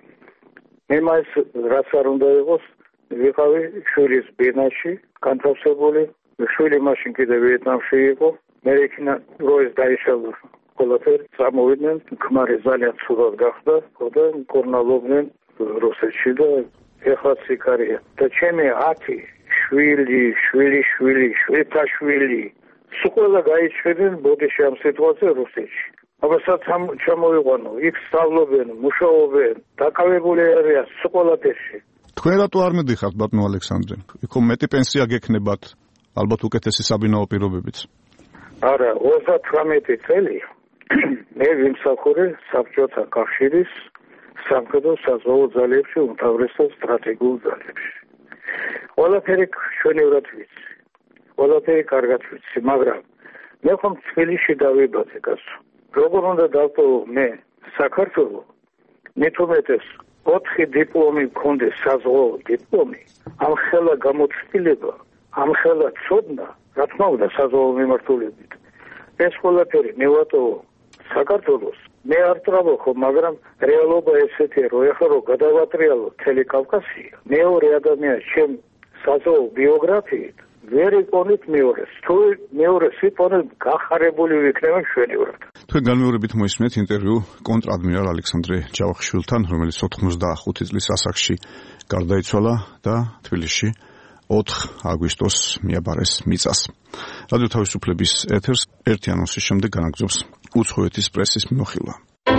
S3: მე მას რაც არ უნდა იყოს, ვიყავი შვილის ბინაში, განთავსებული. შვილი მაშინ კიდევ ვიეტნამში იყო. მე იქნა როეს დაიშალა ყველაფერი, წამოვიდნენ, ქმარი ძალიან ცუდად გახდა, და მკურნალობდნენ რუსეთში და ეხლაც იქარია. და ჩემი ათი შვილი, შვილი, შვილი, შვილთა შვილი, სულ ყველა გაიჩვენენ ბოდიში ამ სიტუაციაზე რუსეთში. აბასაც ჩამოვიყვანო, იქ სწავლობენ, მუშაობენ, დაკავებული არიან სულ ყველაფერში.
S2: თქვენ რატო არ მიდიხართ, ბატონო ალექსანდრე? იქო მეტი პენსია გექნებათ, ალბათ უკეთესი საბინაო პირობებიც.
S3: არა, ოცდათვრამეტი წელი მე ვიმსახურე საბჭოთა კავშირის სამხედრო საზღვაო ძალებში, უმთავრესად სტრატეგიულ ძალებში. ყველაფერი ჩვენივრად ვიცი, ყველაფერი კარგად ვიცი, მაგრამ მე ხომ თბილისში დავიბადე გასულ. როგორ უნდა დავტოვო მე საქართველო, მით უმეტეს ოთხი დიპლომი მქონდეს, საზღვაო დიპლომი, ამ ხელა გამოცდილება, ამ ხელა ცოდნა, რა თქმა უნდა საზღვაო მიმართულებით. ეს ყველაფერი მივატოვო საქართველოს. მე არ ტრავოხო, მაგრამ რეალობა ესეთია, რომ ეხლა რომ გადავატრიალო მთელი კავკასია, მეორე ადამიანი ჩემ საზღვაო ბიოგრაფიით ვერ იყონით მეორეს. თუ მეორეს იყონით, გახარებული ვიქნება მშვენივრად.
S2: თქვენ განმეორებით მოისმენთ ინტერვიუ კონტრადმირალ ალექსანდრე ჯავახიშვილთან, რომელიც ოცდახუთი წლის ასაკში გარდაიცვალა და თბილისში ოთხ აგვისტოს მიაბარეს მიწას. რადიო თავისუფლების ეთერს ერთი ანონსის შემდეგ განაგრძობს უცხოეთის პრესის მიმოხილვა.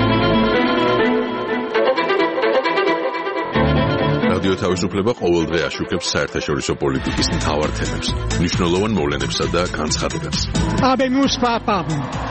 S4: რადიო თავისუფლება ყოველდღე აშუქებს საერთაშორისო პოლიტიკის მთავარ თემებს, მნიშვნელოვან მოვლენებსა და განცხადებებს.
S8: Habemus papam.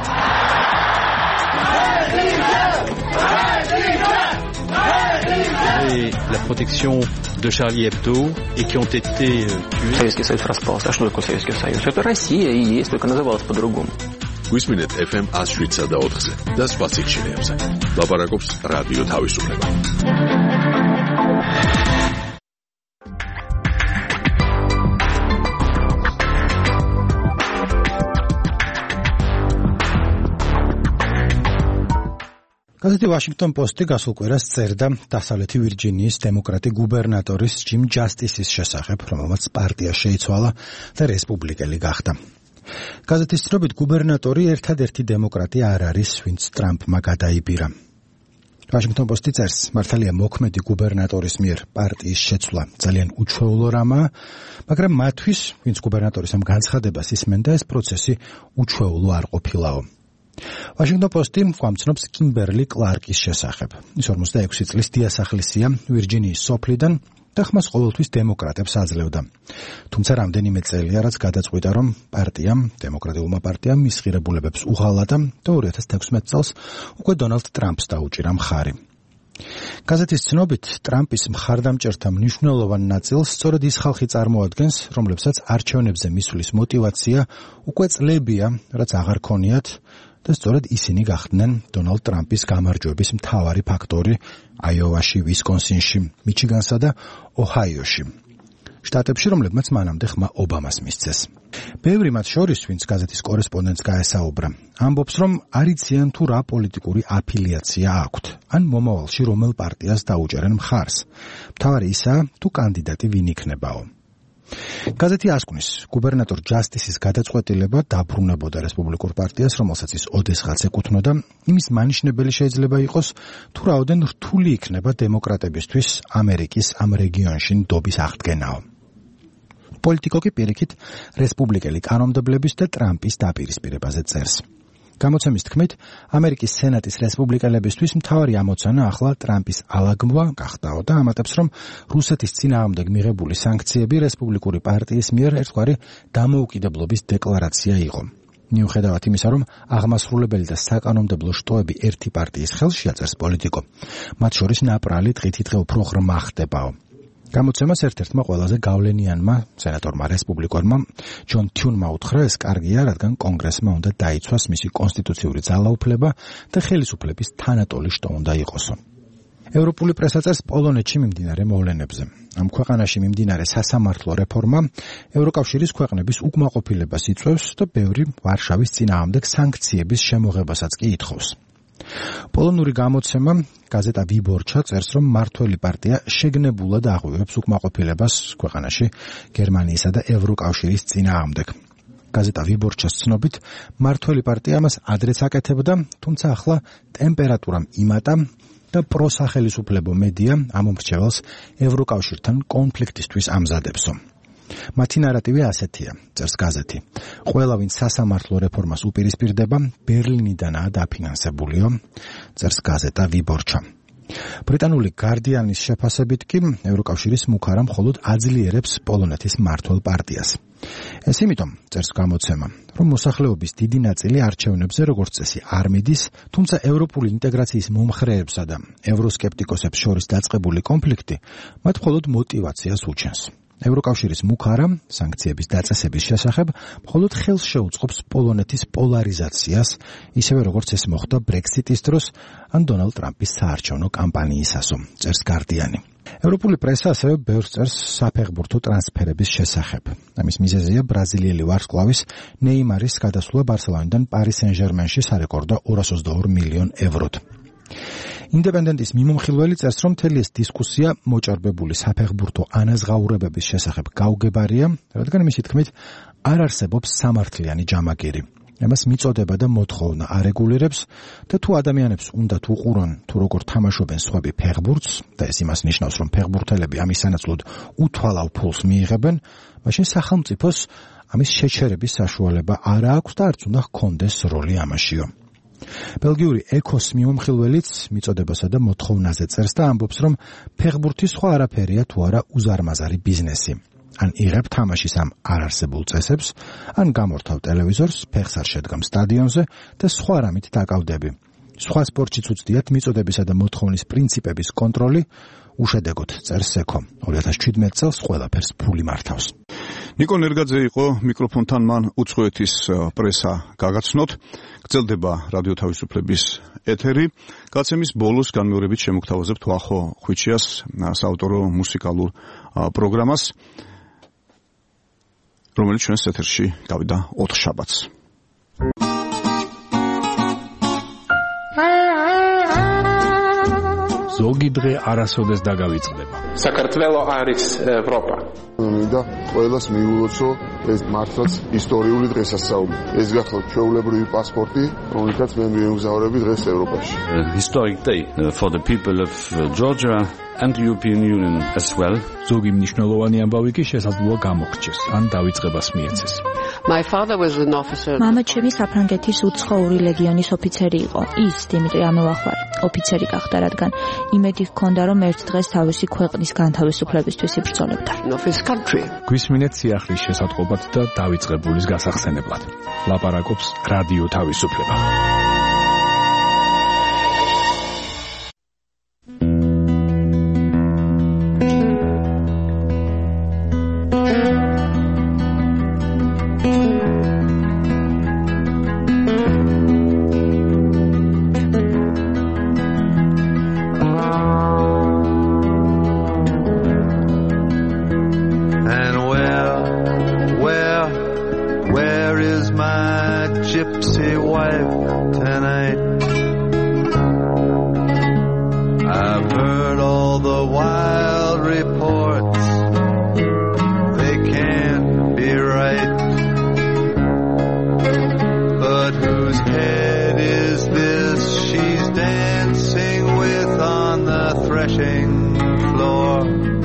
S10: Et la protection de Charlie Hebdo et qui ont été tués.
S12: Советский Союз распался. А что такое Советский Союз? Это Россия и есть, только называлась по-другому.
S4: გვისმინეთ эф эм one oh seven და ოთხზე და სხვა სიჩქარეებზე. ლაპარაკობს რადიო თავისუფლება.
S25: გაზეთი Washington Post-ი გასულ კვირას წერდა დასავლეთი ვირჯინიის დემოკრატი გუბერნატორის ჯიმ ჯასტისის შესახებ, რომელმაც პარტია შეიცვალა და რესპუბლიკელი გახდა. გაზეთის ცნობით გუბერნატორი ერთადერთი დემოკრატი არ არის, ვინც ტრამპმა გადაიბირა. Washington Post-ი წერს, მართალია მოქმედი გუბერნატორის მიერ პარტიის შეცვლა ძალიან უჩვეულო რამაა, მაგრამ მათთვის, ვინც გუბერნატორის ამ განცხადებას ისმენდა, ეს პროცესი უჩვეულო არ ყოფილაო. Washington Post-ი გვამცნობს კიმბერლი კლარკის შესახებ. ის ორმოცდაექვსი წლის დიასახლისია ვირჯინიის სოფლიდან და ხმას ყოველთვის დემოკრატებს აძლევდა. თუმცა რამდენიმე წელია, რაც გადაწყვიტა, რომ პარტიამ, დემოკრატიულმა პარტიამ მის ღირებულებებს უღალატა და ორი ათას თექვსმეტ წელს უკვე დონალდ ტრამპს დაუჭირა მხარი. გაზეთის ცნობით, ტრამპის მხარდამჭერთა მნიშვნელოვან ნაწილს სწორედ ის ხალხი წარმოადგენს, რომლებსაც არჩევნებზე მისვლის მოტივაცია უკვე წლებია, რაც აღარ ქონიათ და სწორედ ისინი გახდნენ დონალდ ტრამპის გამარჯვების მთავარი ფაქტორი აიოვაში, ვისკონსინში, მიჩიგანსა და ოჰაიოში. შტატებში, რომლებმაც მანამდე ხმა ობამას მისცეს. ბევრი მათ შორის, ვინც გაზეთის კორესპონდენტს გაესაუბრა, ამბობს, რომ არ იციან თუ რა პოლიტიკური აფილიაცია აქვთ, ან მომავალში რომელ პარტიას დაუჭერენ მხარს. მთავარი ისაა, თუ კანდიდატი ვინ იქნებაო. გაზეთი ასკვნის, გუბერნატორ ჯასტისის გადაწყვეტილება დაბრუნებოდა რესპუბლიკურ პარტიას, რომელსაც ის ოდესღაც ეკუთვნოდა, იმის მანიშნებელი შეიძლება იყოს, თუ რაოდენ რთული იქნება დემოკრატებისთვის ამერიკის ამ რეგიონში ნდობის აღდგენაო. პოლიტიკო კი პირიქით რესპუბლიკელი კანონმდებლების და ტრამპის დაპირისპირებაზე წერს. გამოცემის თქმით, ამერიკის სენატის რესპუბლიკელებისთვის მთავარი ამოცანა ახლა ტრამპის ალაგმვა გახდაო და ამატებს, რომ რუსეთის წინააღმდეგ მიღებული სანქციები რესპუბლიკური პარტიის მიერ ერთგვარი დამოუკიდებლობის დეკლარაცია იყო. მიუხედავად იმისა, რომ აღმასრულებელი და საკანონმდებლო შტოები ერთი პარტიის ხელშია, წერს პოლიტიკო, მათ შორის ნაპრალი დღითიდღე უფრო ღრმა ხდებაო. გამოცემას ერთ-ერთმა ყველაზე გავლენიანმა სენატორმა რესპუბლიკონმა ჯონ თიუნმა უთხრა, ეს კარგია, რადგან კონგრესმა უნდა დაიცვას მისი კონსტიტუციური ძალაუფლება და ხელისუფლების თანატოლი შტო უნდა იყოსო. ევროპული პრესა წერს პოლონეთში მიმდინარე მოვლენებზე. ამ ქვეყანაში მიმდინარე სასამართლო რეფორმა ევროკავშირის ქვეყნების უკმაყოფილებას იწვევს და ბევრი ვარშავის წინააღმდეგ სანქციების შემოღებასაც კი ითხოვს. პოლონური გამოცემა გაზეტა ვიბორჩა წერს, რომ მართველი პარტია შეგნებულად აღვივებს უკმაყოფილებას ქვეყანაში გერმანიისა და ევროკავშირის წინააღმდეგ. გაზეტა ვიბორჩას ცნობით, მართველი პარტია მას ადრეც აკეთებდა, თუმცა ახლა ტემპერატურამ იმატა და პროსახელისუფლებო მედია ამ მრჩეველს ევროკავშირთან კონფლიქტისთვის ამზადებსო. მათი ნარატივი ასეთია, წერს გაზეთი. ყველა ვინც სასამართლო რეფორმას უპირისპირდება, ბერლინიდანაა დაფინანსებულიო, წერს გაზეტა ვიბორჩა. ბრიტანული გარდიანის შეფასებით კი ევროკავშირის მუქარა მხოლოდ აძლიერებს პოლონეთის მმართველ პარტიას. ეს იმიტომ, წერს გამოცემა, რომ მოსახლეობის დიდი ნაწილი არჩევნებზე როგორც წესი არ მიდის, თუმცა ევროპული ინტეგრაციის მომხრეებსა და ევროსკეპტიკოსებს შორის დაწყებული კონფლიქტი მათ მხოლოდ мотивაციას უჩენს. ევროკავშირის მუქარა სანქციების დაწესების შესახებ მხოლოდ ხელს შეუწყობს პოლონეთის პოლარიზაციას, ისევე როგორც ეს მოხდა ბრექსიტის დროს ან დონალდ ტრამპის საარჩევნო კამპანიისასო, წერს გარდიანი. ევროპული პრესა ასევე ბევრს წერს საფეხბურთო ტრანსფერების შესახებ. ამის მიზეზია ბრაზილიელი ვარსკვლავის ნეიმარის გადასვლა ბარსელონიდან პარის სენ-ჟერმენში სარეკორდო ორას ოცდაორი მილიონ ევროდ. ინდეპენდენტის მიმომხილველი წერს, რომ მთელი ეს დისკუსია მოჭარბებული საფეხბურთო ანაზღაურებების შესახებ გაუგებარია, რადგან მისი თქმით არ არსებობს სამართლიანი ჯამაგირი. ამას მიწოდება და მოთხოვნა არეგულირებს და თუ ადამიანებს უნდათ უყურონ თუ როგორ თამაშობენ სხვები ფეხბურთს და ეს იმას ნიშნავს, რომ ფეხბურთელები ამის სანაცვლოდ უთვალავ ფულს მიიღებენ, მაშინ სახელმწიფოს ამის შეჩერების საშუალება არ აქვს და არც უნდა ჰქონდეს როლი ამაშიო. ბელგიური ეკოს მიმომხილველიც მიწოდებასა და მოთხოვნაზე წერს და ამბობს, რომ ფეხბურთი სხვა არაფერია თუ არა უზარმაზარი ბიზნესი. ან იღებ თამაშის ამ არარსებულ წესებს, ან გამორთავ ტელევიზორს, ფეხს არ შედგამ სტადიონზე და სხვა რამით დაკავდები. სხვა სპორტშიც უცდიათ მიწოდებისა და მოთხოვნის პრინციპების კონტროლი, უშედეგოდ წერს ეკო. ორი ათას შვიდმეტ წელს ყველაფერს ფული მართავს.
S2: ნიკო ნერგაძე იყო მიკროფონთან, მან უცხოეთის პრესა გაგაცნოთ. გრძელდება რადიო თავისუფლების ეთერი. გაცემის ბოლოს განმეორებით შემოგთავაზებთ ვახო ხვიჩიას საავტორო მუსიკალურ პროგრამას, რომელიც ჩვენს ეთერში გავიდა ოთხშაბათს.
S13: ზოგი დღე არასოდეს დაგავიწყდება.
S14: საქართველო არის ევროპა.
S15: მინდა ყველას მიულოცო ეს მართლაც ისტორიული დღესასწაული. ეს გახლავთ ჩვეულებრივი პასპორტი, რომელთაც მე მიემგზავრები დღეს ევროპაში.
S16: Historic day for the people of Georgia and the European Union as well.
S13: ზოგი მნიშვნელოვანი ამბავი კი შესაძლოა გამოხჩეს, ან დავიწყებას მიეცეს.
S14: My father was an officer.
S23: მამა ჩემი საფრანგეთის უცხოური ლეგიონის ოფიცერი იყო. ის დიმიტრი ამოვახვარი ოფიცერი გახდა, რადგან იმედი ჰქონდა, რომ ერთ დღეს თავისი ქვეყნის განთავისუფლებისთვის იბრძოლებდა.
S13: გვისმინეთ სიახლის შესატყობად და დავიწყებულის გასახსენებლად. ლაპარაკობს რადიო თავისუფლება.
S5: gypsy wife tonight. I've heard all the wild reports, they can't be right. But whose head is this she's dancing with on the threshing floor?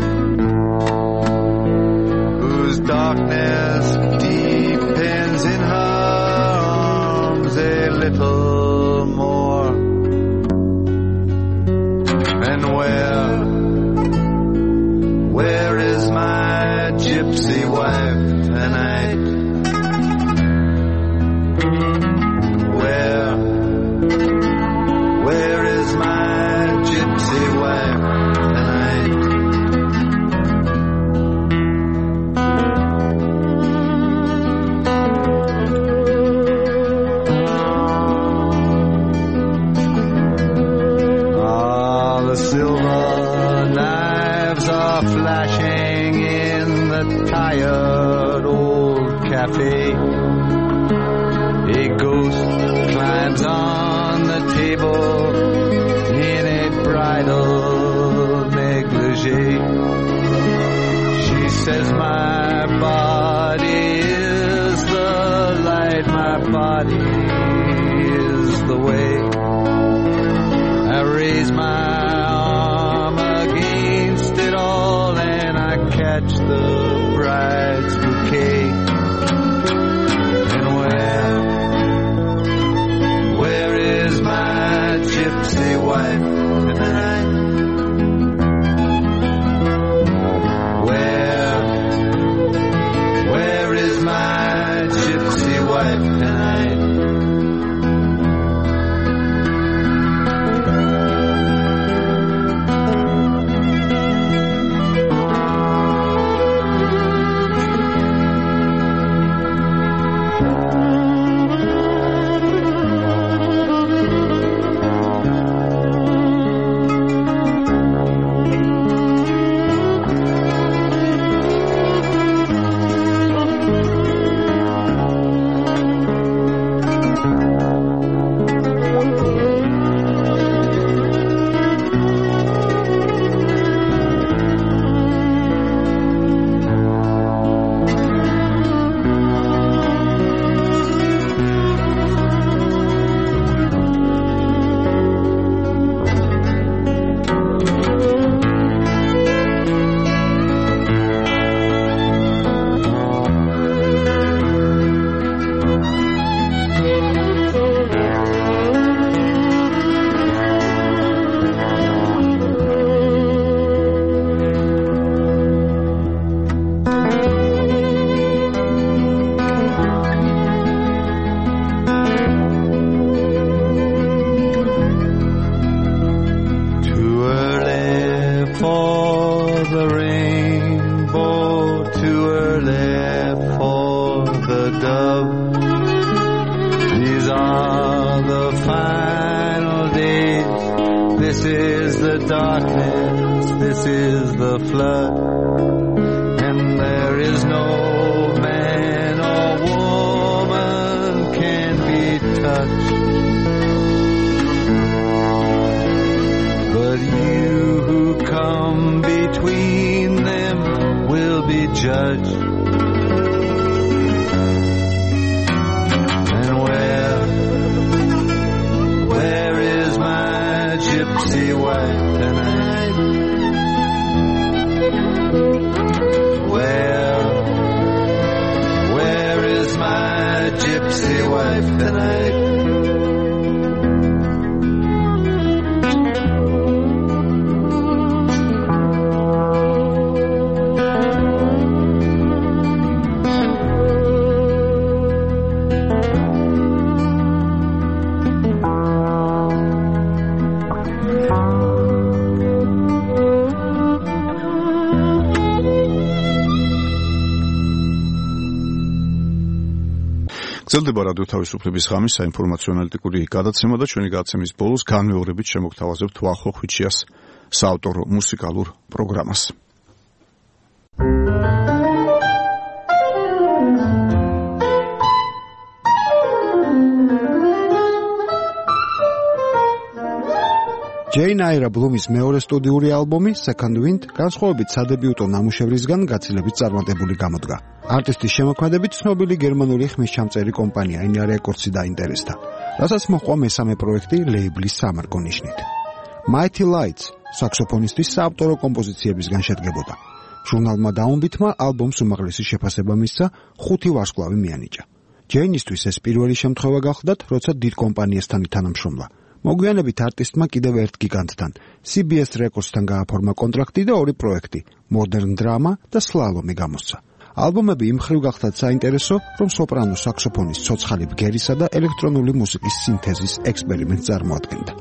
S5: Whose darkness deepens in her arms a little more? And where, where is my gypsy wife tonight? Where, where is my gypsy wife tonight? Ah, the silver knives are flashing in the tired old cafe. A ghost climbs on the table in a bridal negligee. She says my body is the light, my body is the way. I raise my arm against it all and I catch the bride's bouquet. And where, where is my gypsy wife tonight? Where, where is my gypsy wife tonight?
S2: გრძელდება რადიო თავისუფლების ღამის საინფორმაციო ანალიტიკური გადაცემა და ჩვენი გადაცემის ბოლოს განმეორებით შემოგთავაზებთ ვახო ხვიჩიას საავტორო მუსიკალურ პროგრამას.
S11: ჯეინ აირა ბლუმის მეორე სტუდიური ალბომი Second Wind განსხვავებით სადებიუტო ნამუშევრისგან გაცილებით წარმატებული გამოდგა. არტისტის შემოქმედებით ცნობილი გერმანული ხმისჩამწერი კომპანია Enya Records დაინტერესდა, რასაც მოჰყვა მესამე პროექტი ლეიბლის სამარკო ნიშნით. Mighty Lights საქსოფონისტის საავტორო კომპოზიციებისგან შედგებოდა. ჟურნალმა Downbeat-მა ალბომს უმაღლესი შეფასება მისცა, ხუთი ვარსკვლავი მიანიჭა. ჯეინისთვის ეს პირველი შემთხვევა გახლდათ, როცა დიდ კომპანიასთან ითანამშრომლა. მოგვიანებით არტისტმა კიდევ ერთ გიგანტთან, C B S Records-თან გააფორმა კონტრაქტი და ორი პროექტი, Modern Drama და Slalom-ი გამოსცა. ალბომები იმ მხრივ გახლდათ საინტერესო, რომ სოპრანო საქსოფონის ცოცხალი ბგერისა და ელექტრონული მუსიკის სინთეზის ექსპერიმენტს წარმოადგენდა.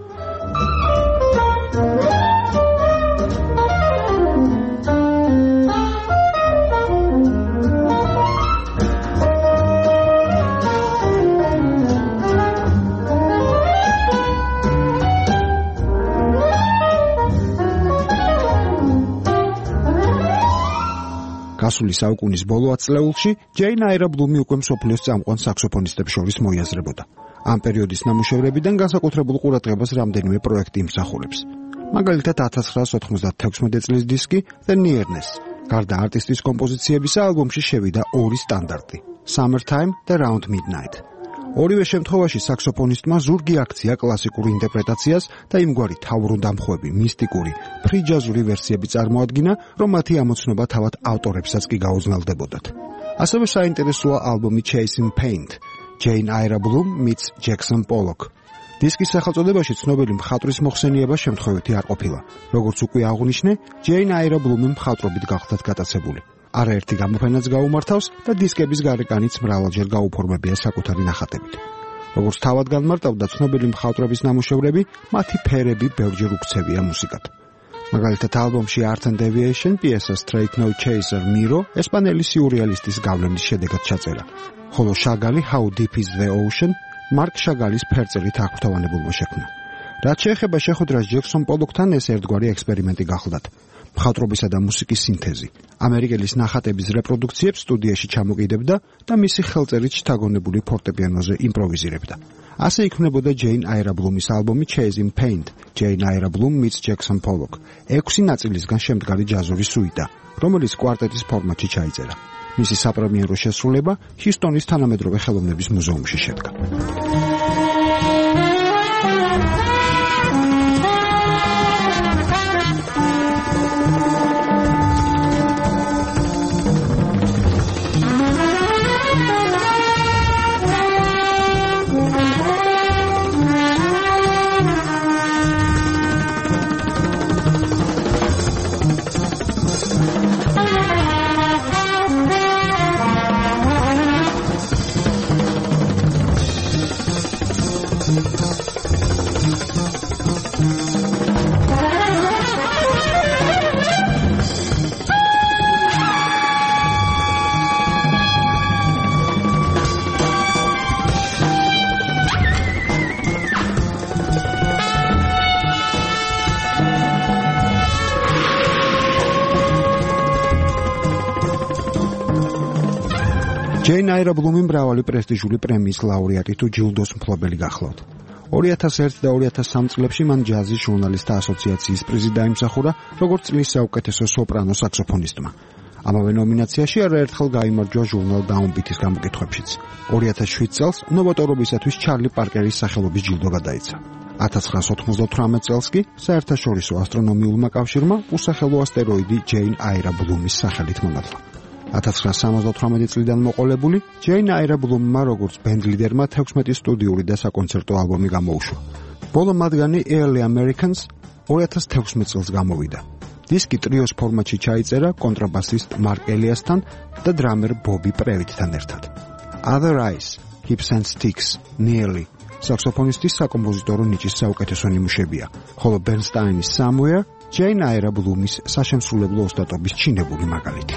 S11: გასული საუკუნის ბოლო ათწლეულში ჯეინ აირა ბლუმი უკვე მსოფლიოს წამყვან საქსოფონისტებს შორის მოიაზრებოდა. ამ პერიოდის ნამუშევრებიდან განსაკუთრებულ ყურადღებას რამდენიმე პროექტი იმსახურებს. მაგალითად ათას ცხრაას ოთხმოცდათექვსმეტი წლის დისკი The Nearness. გარდა არტისტის კომპოზიციებისა ალბომში შევიდა ორი სტანდარტი, Summertime და Round Midnight. ორივე შემთხვევაში საქსოფონისტმა ზურგი აქცია კლასიკურ ინტერპრეტაციას და იმგვარი თავბრუნდამხვევი, მისტიკური, ფრიჯაზური ვერსიები წარმოადგინა, რომ მათი ამოცნობა თავად ავტორებსაც კი გაუზნელდებოდათ. ასევე საინტერესოა ალბომი Chasing Paint, Jane Aira Bloom meets Jackson Pollock. დისკის სახელწოდებაში ცნობილი მხატვრის მოხსენება შემთხვევითი არ ყოფილა. როგორც უკვე აღვნიშნე, Jane Aira Bloom მხატვრობით გახლდათ გატაცებული. არაერთი გამოფენაც გაუმართავს და დისკების გარეკანიც მრავალჯერ გაუფორმებია საკუთარი ნახატებით. როგორც თავად განმარტავდა ცნობილი მხატვრების ნამუშევრები, მათი ფერები ბევრჯერ უქცევია მუსიკად. მაგალითად ალბომში Art and Deviation პიესა Straight No Chaser Miro ესპანელი სიურეალისტის გავლენის შედეგად ჩაწერა, ხოლო შაგალი How Deep Is The Ocean მარკ შაგალის ფერწერით აღფრთოვანებულმა შექმნა. რაც შეეხება შეხვედრას ჯექსონ პოლოკთან, ეს ერთგვარი ექსპერიმენტი გახლდათ. მხატვრობისა და მუსიკის სინთეზი. ამერიკელის ნახატების რეპროდუქციებს სტუდიაში ჩამოკიდებდა და მისი ხელწერით შთაგონებული ფორტეპიანოზე იმპროვიზირებდა. ასე იქმნებოდა Jane Aira Bloom-ის ალბომი Chasing Paint, Jane Aira Bloom meets Jackson Pollock. ექვსი ნაწილისგან შემდგარი ჯაზური სუიტა, რომელიც კვარტეტის ფორმატში ჩაიწერა. მისი საპრემიერო შესრულება ჰიუსტონის თანამედროვე ხელოვნების მუზეუმში შედგა. Jane Aira Bloom-ი მრავალი პრესტიჟული პრემიის ლაურეატი თუ ჯილდოს მფლობელი გახლავთ. ორი ათას ერთი და ორი ათას სამი წლებში მან ჯაზის ჟურნალისტთა ასოციაციის პრიზი დაიმსახურა, როგორც წლის საუკეთესო სოპრანო საქსოფონისტმა. ამავე ნომინაციაში არაერთხელ გაიმარჯვა ჟურნალ Downbeat-ის გამოკითხვებშიც. ორი ათას შვიდ წელს ნოვატორობისათვის ჩარლი პარკერის სახელობის ჯილდო გადაეცა. ათას ცხრაას ოთხმოცდათვრამეტ წელს კი საერთაშორისო ასტრონომიულმა კავშირმა უსახელო ასტეროიდი Jane Aira Bloom-ის სახელით მონათლა. ათას ცხრაას სამოცდათვრამეტი წლიდან მოყოლებული, Jane Aira Bloom-მა როგორც ბენდ ლიდერმა თექვსმეტი სტუდიური და საკონცერტო ალბომი გამოუშვა. ბოლო მათგანი Early Americans ორი ათას თექვსმეტ წელს გამოვიდა. დისკი ტრიოს ფორმატში ჩაიწერა კონტრაბასისტ მარკ ელიასთან და დრამერ ბობი პრევიტთან ერთად. Other Eyes, Hips and Sticks, Nearly საქსოფონისტის საკომპოზიტორო ნიჭის საუკეთესო ნიმუშებია, ხოლო Bernstein's Somewhere Jane Aira Bloom-ის საშემსრულებლო ოსტატობის ჩინებული მაგალითი.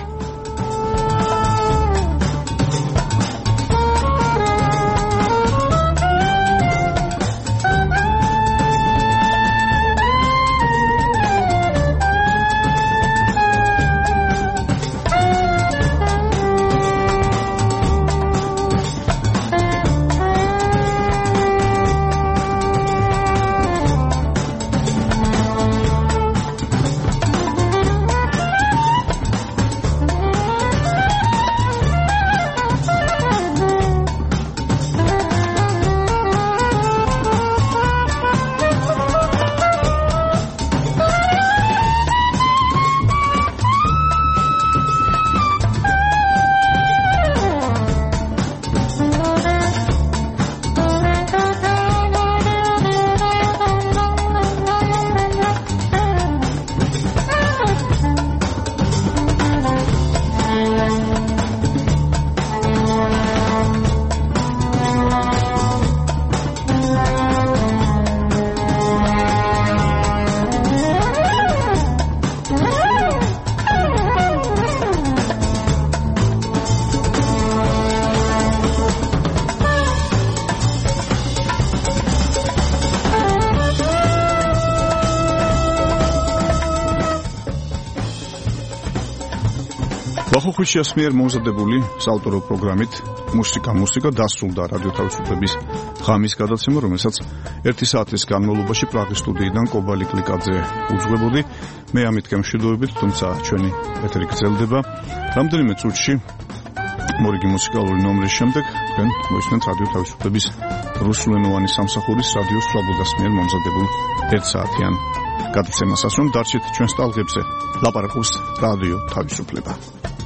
S2: ვახო ხუჩიას მიერ მომზადებული საავტორო პროგრამით მუსიკა მუსიკა დასრულდა რადიო თავისუფლების ღამის გადაცემა, რომელსაც ერთი საათის განმავლობაში პრაღის სტუდიიდან კობალი კლიკაძე უძღვებოდი. მე ამით გემშვიდობებით, თუმცა ჩვენი ეთერი გრძელდება. რამდენიმე წუთში მორიგი მუსიკალური ნომრის შემდეგ თქვენ მოისმენთ რადიო თავისუფლების რუსულენოვანი სამსახურის რადიო სვაბოდას მიერ მომზადებულ ერთ საათიან გადაცემას, რომ დარჩით ჩვენს ტალღებზე. ლაპარაკობს რადიო თავისუფლება.